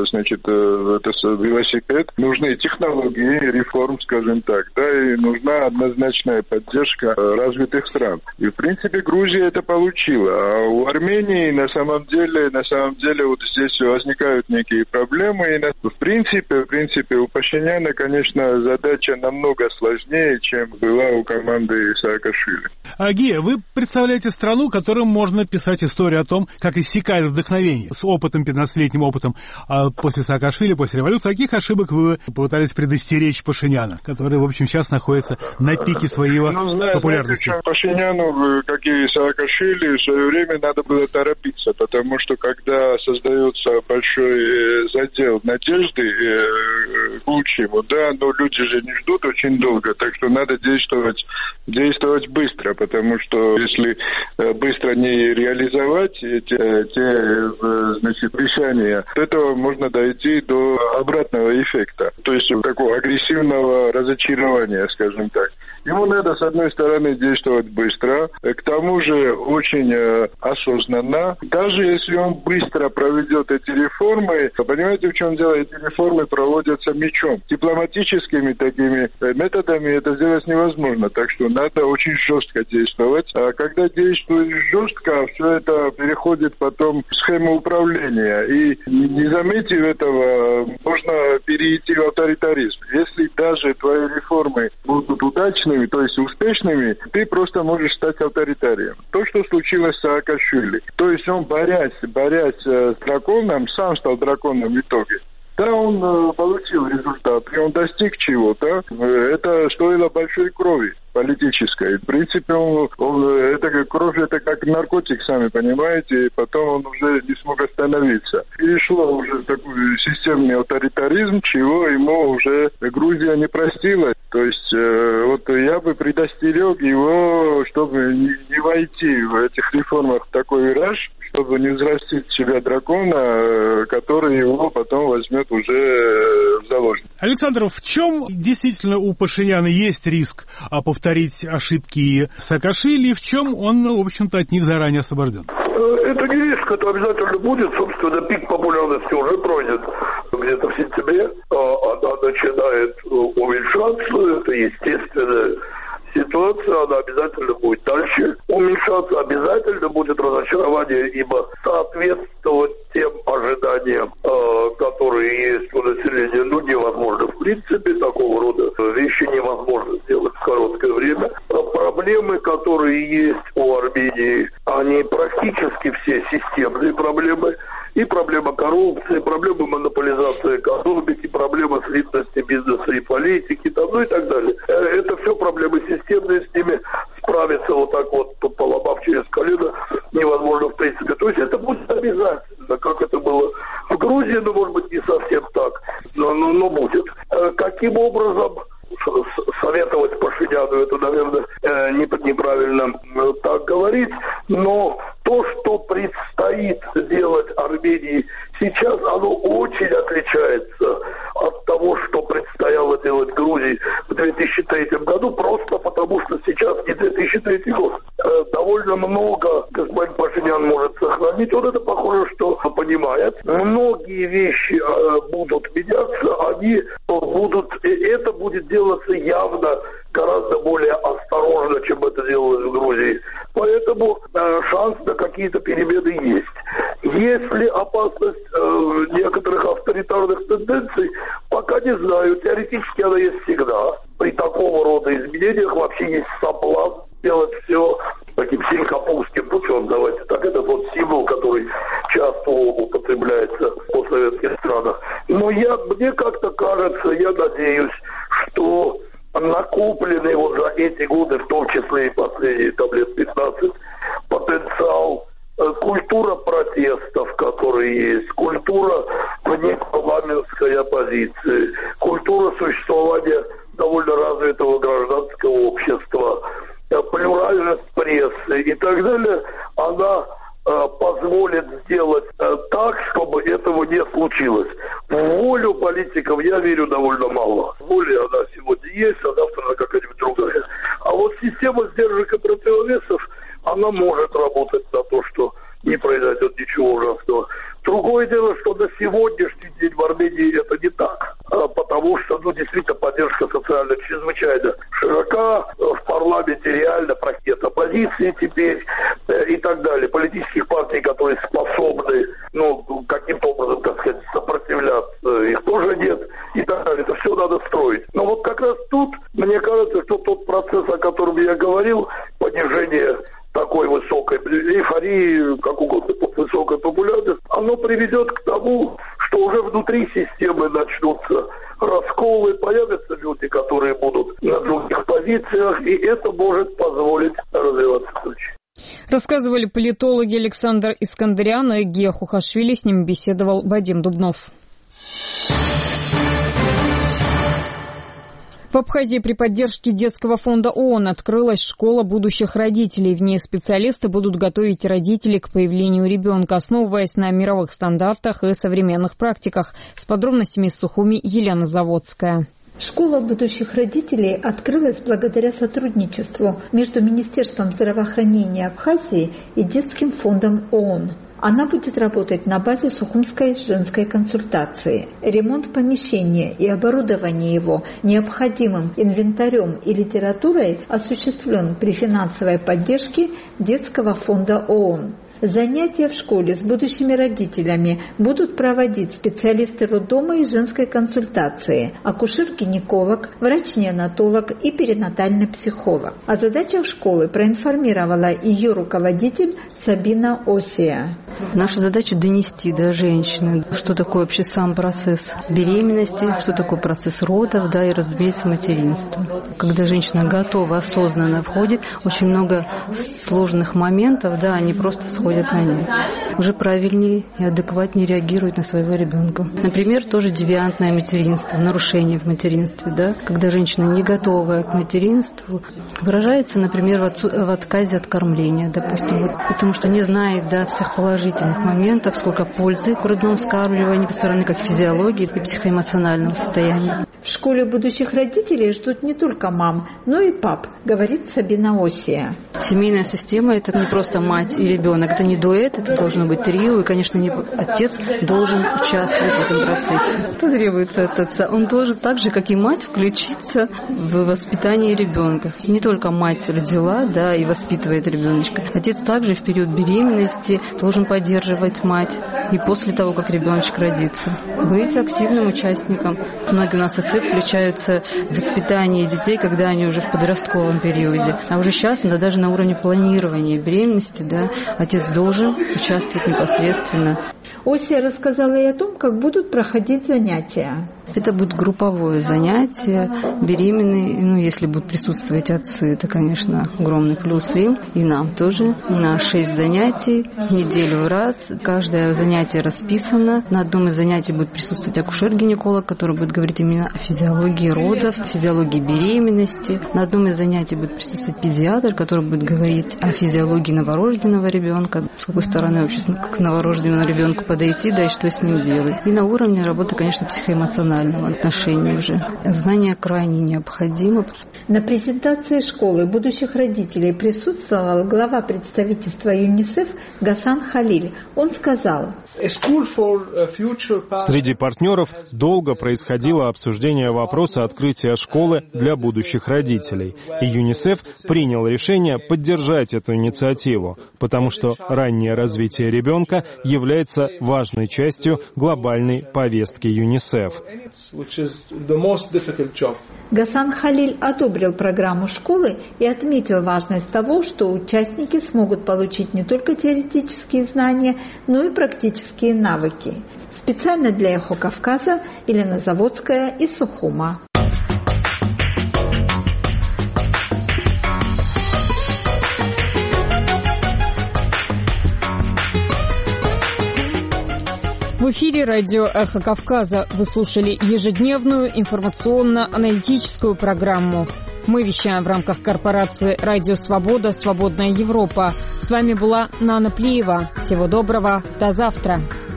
велосипед. Нужны технологии реформ, скажем так, и нужна однозначная поддержка развитых стран. И, в принципе, Грузия это получила. А у Армении на самом деле вот здесь возникают некие проблемы. И, в принципе, у Пашиняна, конечно, задача намного сложнее, чем была у команды Саакашвили. Гея, вы представляете страну, которым можно писать историю о том, как иссякает вдохновение. С опытом, 15-летним опытом после Саакашвили, после революции, каких ошибок вы попытались предостеречь Пашиняна, который, в общем, сейчас находится на пике своей популярности? Пашиняну, как и Саакашвили, в свое время надо было торопиться, потому что когда создается большой задел надежды к лучшему, но люди же не ждут очень долго, так что надо действовать быстро, потому что если быстро не реализовать обещания, от этого можно дойти до обратного эффекта, то есть такого агрессивного разочарования, скажем так. Ему надо, с одной стороны, действовать быстро, к тому же очень осознанно. Даже если он быстро проведет эти реформы, понимаете, в чем дело? Эти реформы проводятся мечом. Дипломатическими такими методами это сделать невозможно, так что надо очень жестко действовать. А когда действуешь жестко, все это переходит потом в схему управления. И не заметив этого, можно перейти в авторитаризм. Если даже твои реформы будут удачными, то есть успешными, ты просто можешь стать авторитарием. То, что случилось с Саакашвили. То есть он, борясь с драконом, сам стал драконом в итоге. Да, он получил результат, и он достиг чего-то. Это стоило большой крови политической. В принципе, эта кровь, это как наркотик, сами понимаете, и потом он уже не смог остановиться. Перешло уже в такой системный авторитаризм, чего ему уже Грузия не простила. То есть, я бы предостерег его, чтобы не войти в этих реформах в такой вираж, чтобы не взрастить в себя дракона, который его потом возьмет уже в заложники. Александр, в чем действительно у Пашиняна есть риск повторить ошибки Саакашвили, и в чем он, в общем-то, от них заранее освобожден? Это не риск, это обязательно будет. Собственно, пик популярности уже пройдет где-то в сентябре. Она начинает уменьшаться, это естественная ситуация, она обязательно будет дальше уменьшаться, обязательно будет разочарование, ибо соответствовать тем ожиданиям, которые есть у населения, невозможно. В принципе, такого рода вещи невозможно сделать в короткое время. Проблемы, которые есть у Армении, они практически все системные проблемы. И проблема коррупции, проблема монополизации экономики, проблема слитности бизнеса и политики, и так далее. Это все проблемы системные, с ними справиться правильно так говорить, но то, что предстоит делать Армении сейчас, оно очень отличается от того, что предстояло делать Грузии в 2003 году, просто потому что сейчас не 2003 год. Довольно много господин Пашинян может сохранить, он это похоже, что понимает. Многие вещи будут меняться, это будет делаться явно гораздо более осторожно, чем это делалось в Грузии. Поэтому шанс на какие-то перемены есть. Если опасность некоторых авторитарных тенденций, пока не знаю. Теоретически она есть всегда. При такого рода изменениях вообще есть соблазн делать все таким синкапурским путем. Давайте так, это тот символ, который часто употребляется в постсоветских странах. Но мне как-то кажется, я надеюсь, что накопленный вот за эти годы, в том числе и последние лет 15, потенциал, культура протестов, которые есть, культура внепарламентской оппозиции, культура существования довольно развитого гражданского общества, плюральность прессы и так далее, она позволит сделать так, чтобы этого не случилось. В волю политиков я верю довольно мало. Воля она сегодня есть, а завтра она какая-нибудь другая. А вот система сдержек и противовесов, она может работать на то, что не произойдет ничего ужасного. Другое дело, что на сегодняшний день в Армении это не так, потому что, действительно, поддержка социально чрезвычайно широка, в парламенте реально просед оппозиции теперь и так далее. Политических партий, которые способны, каким-то образом, так сказать, сопротивляться, их тоже нет и так далее. Это все надо строить. Но вот как раз тут, мне кажется, что тот процесс, о котором я говорил, понижение такой высокой эйфории, как угодно, высокой популярности, оно приведет к тому, что уже внутри системы начнутся расколы, появятся люди, которые будут на других позициях, и это может позволить развиваться дальше. Рассказывали политологи Александр Искандерян и Гия Хухашвили. С ним беседовал Вадим Дубнов. В Абхазии при поддержке детского фонда ООН открылась школа будущих родителей. В ней специалисты будут готовить родителей к появлению ребенка, основываясь на мировых стандартах и современных практиках. С подробностями из Сухуми Елена Заводская. Школа будущих родителей открылась благодаря сотрудничеству между Министерством здравоохранения Абхазии и Детским фондом ООН. Она будет работать на базе Сухумской женской консультации. Ремонт помещения и оборудование его необходимым инвентарем и литературой осуществлен при финансовой поддержке Детского фонда ООН. Занятия в школе с будущими родителями будут проводить специалисты роддома и женской консультации, акушер-гинеколог, врач-неонатолог и перинатальный психолог. О задачах школы проинформировала ее руководитель Сабина Осия. Наша задача донести до женщины, что такое вообще сам процесс беременности, что такое процесс родов, и, разумеется, материнства. Когда женщина готова, осознанно входит, очень много сложных моментов, они просто сходят на нет. Уже правильнее и адекватнее реагируют на своего ребенка. Например, тоже девиантное материнство, нарушение в материнстве, когда женщина не готовая к материнству, выражается, например, в отказе от кормления, допустим, потому что не знает, всех положительных моментов, сколько пользы в грудном вскармливании по стороны как физиологии и психоэмоционального состояния. В школе будущих родителей ждут не только мам, но и пап, говорит Сабина Осия. Семейная система – это не просто мать и ребенок, это не дуэт, это должно быть трио, и, конечно, отец должен участвовать в этом процессе. Что требуется от отца? Он должен так же, как и мать, включиться в воспитание ребенка. Не только мать родила, и воспитывает ребеночка. Отец также в период беременности должен поддерживать мать и после того, как ребеночек родится. Быть активным участником. Многие у нас отцы включаются в воспитание детей, когда они уже в подростковом периоде. А уже сейчас, даже на уровне планирования беременности, отец должен участвовать непосредственно. Ося рассказала и о том, как будут проходить занятия. Это будет групповое занятие. Беременные, если будут присутствовать отцы, это, конечно, огромный плюс им, и нам тоже. На 6 занятий, в неделю раз. Каждое занятие расписано. На одном из занятий будет присутствовать акушер-гинеколог, который будет говорить именно о физиологии родов, физиологии беременности. На одном из занятий будет присутствовать педиатр, который будет говорить о физиологии новорожденного ребенка, с какой стороны вообще к новорожденному ребенку подойти, да и что с ним делать. И на уровне работы, конечно, психоэмоционального отношения уже. Знание крайне необходимо. На презентации школы будущих родителей присутствовал глава представительства ЮНИСЕФ Гасан Халиль. Он сказал: среди партнеров долго происходило обсуждение вопроса открытия школы для будущих родителей. И ЮНИСЕФ принял решение поддержать эту инициативу, потому что раннее развитие ребенка является важной частью глобальной повестки ЮНИСЕФ. Гасан Халиль одобрил программу школы и отметил важность того, что участники смогут получить не только теоретические знания, но и практические навыки. Специально для «Эхо Кавказа» Елена Заводская из Сухума. В эфире радио «Эхо Кавказа». Вы слушали ежедневную информационно-аналитическую программу. Мы вещаем в рамках корпорации «Радио Свобода. Свободная Европа». С вами была Нана Плиева. Всего доброго. До завтра.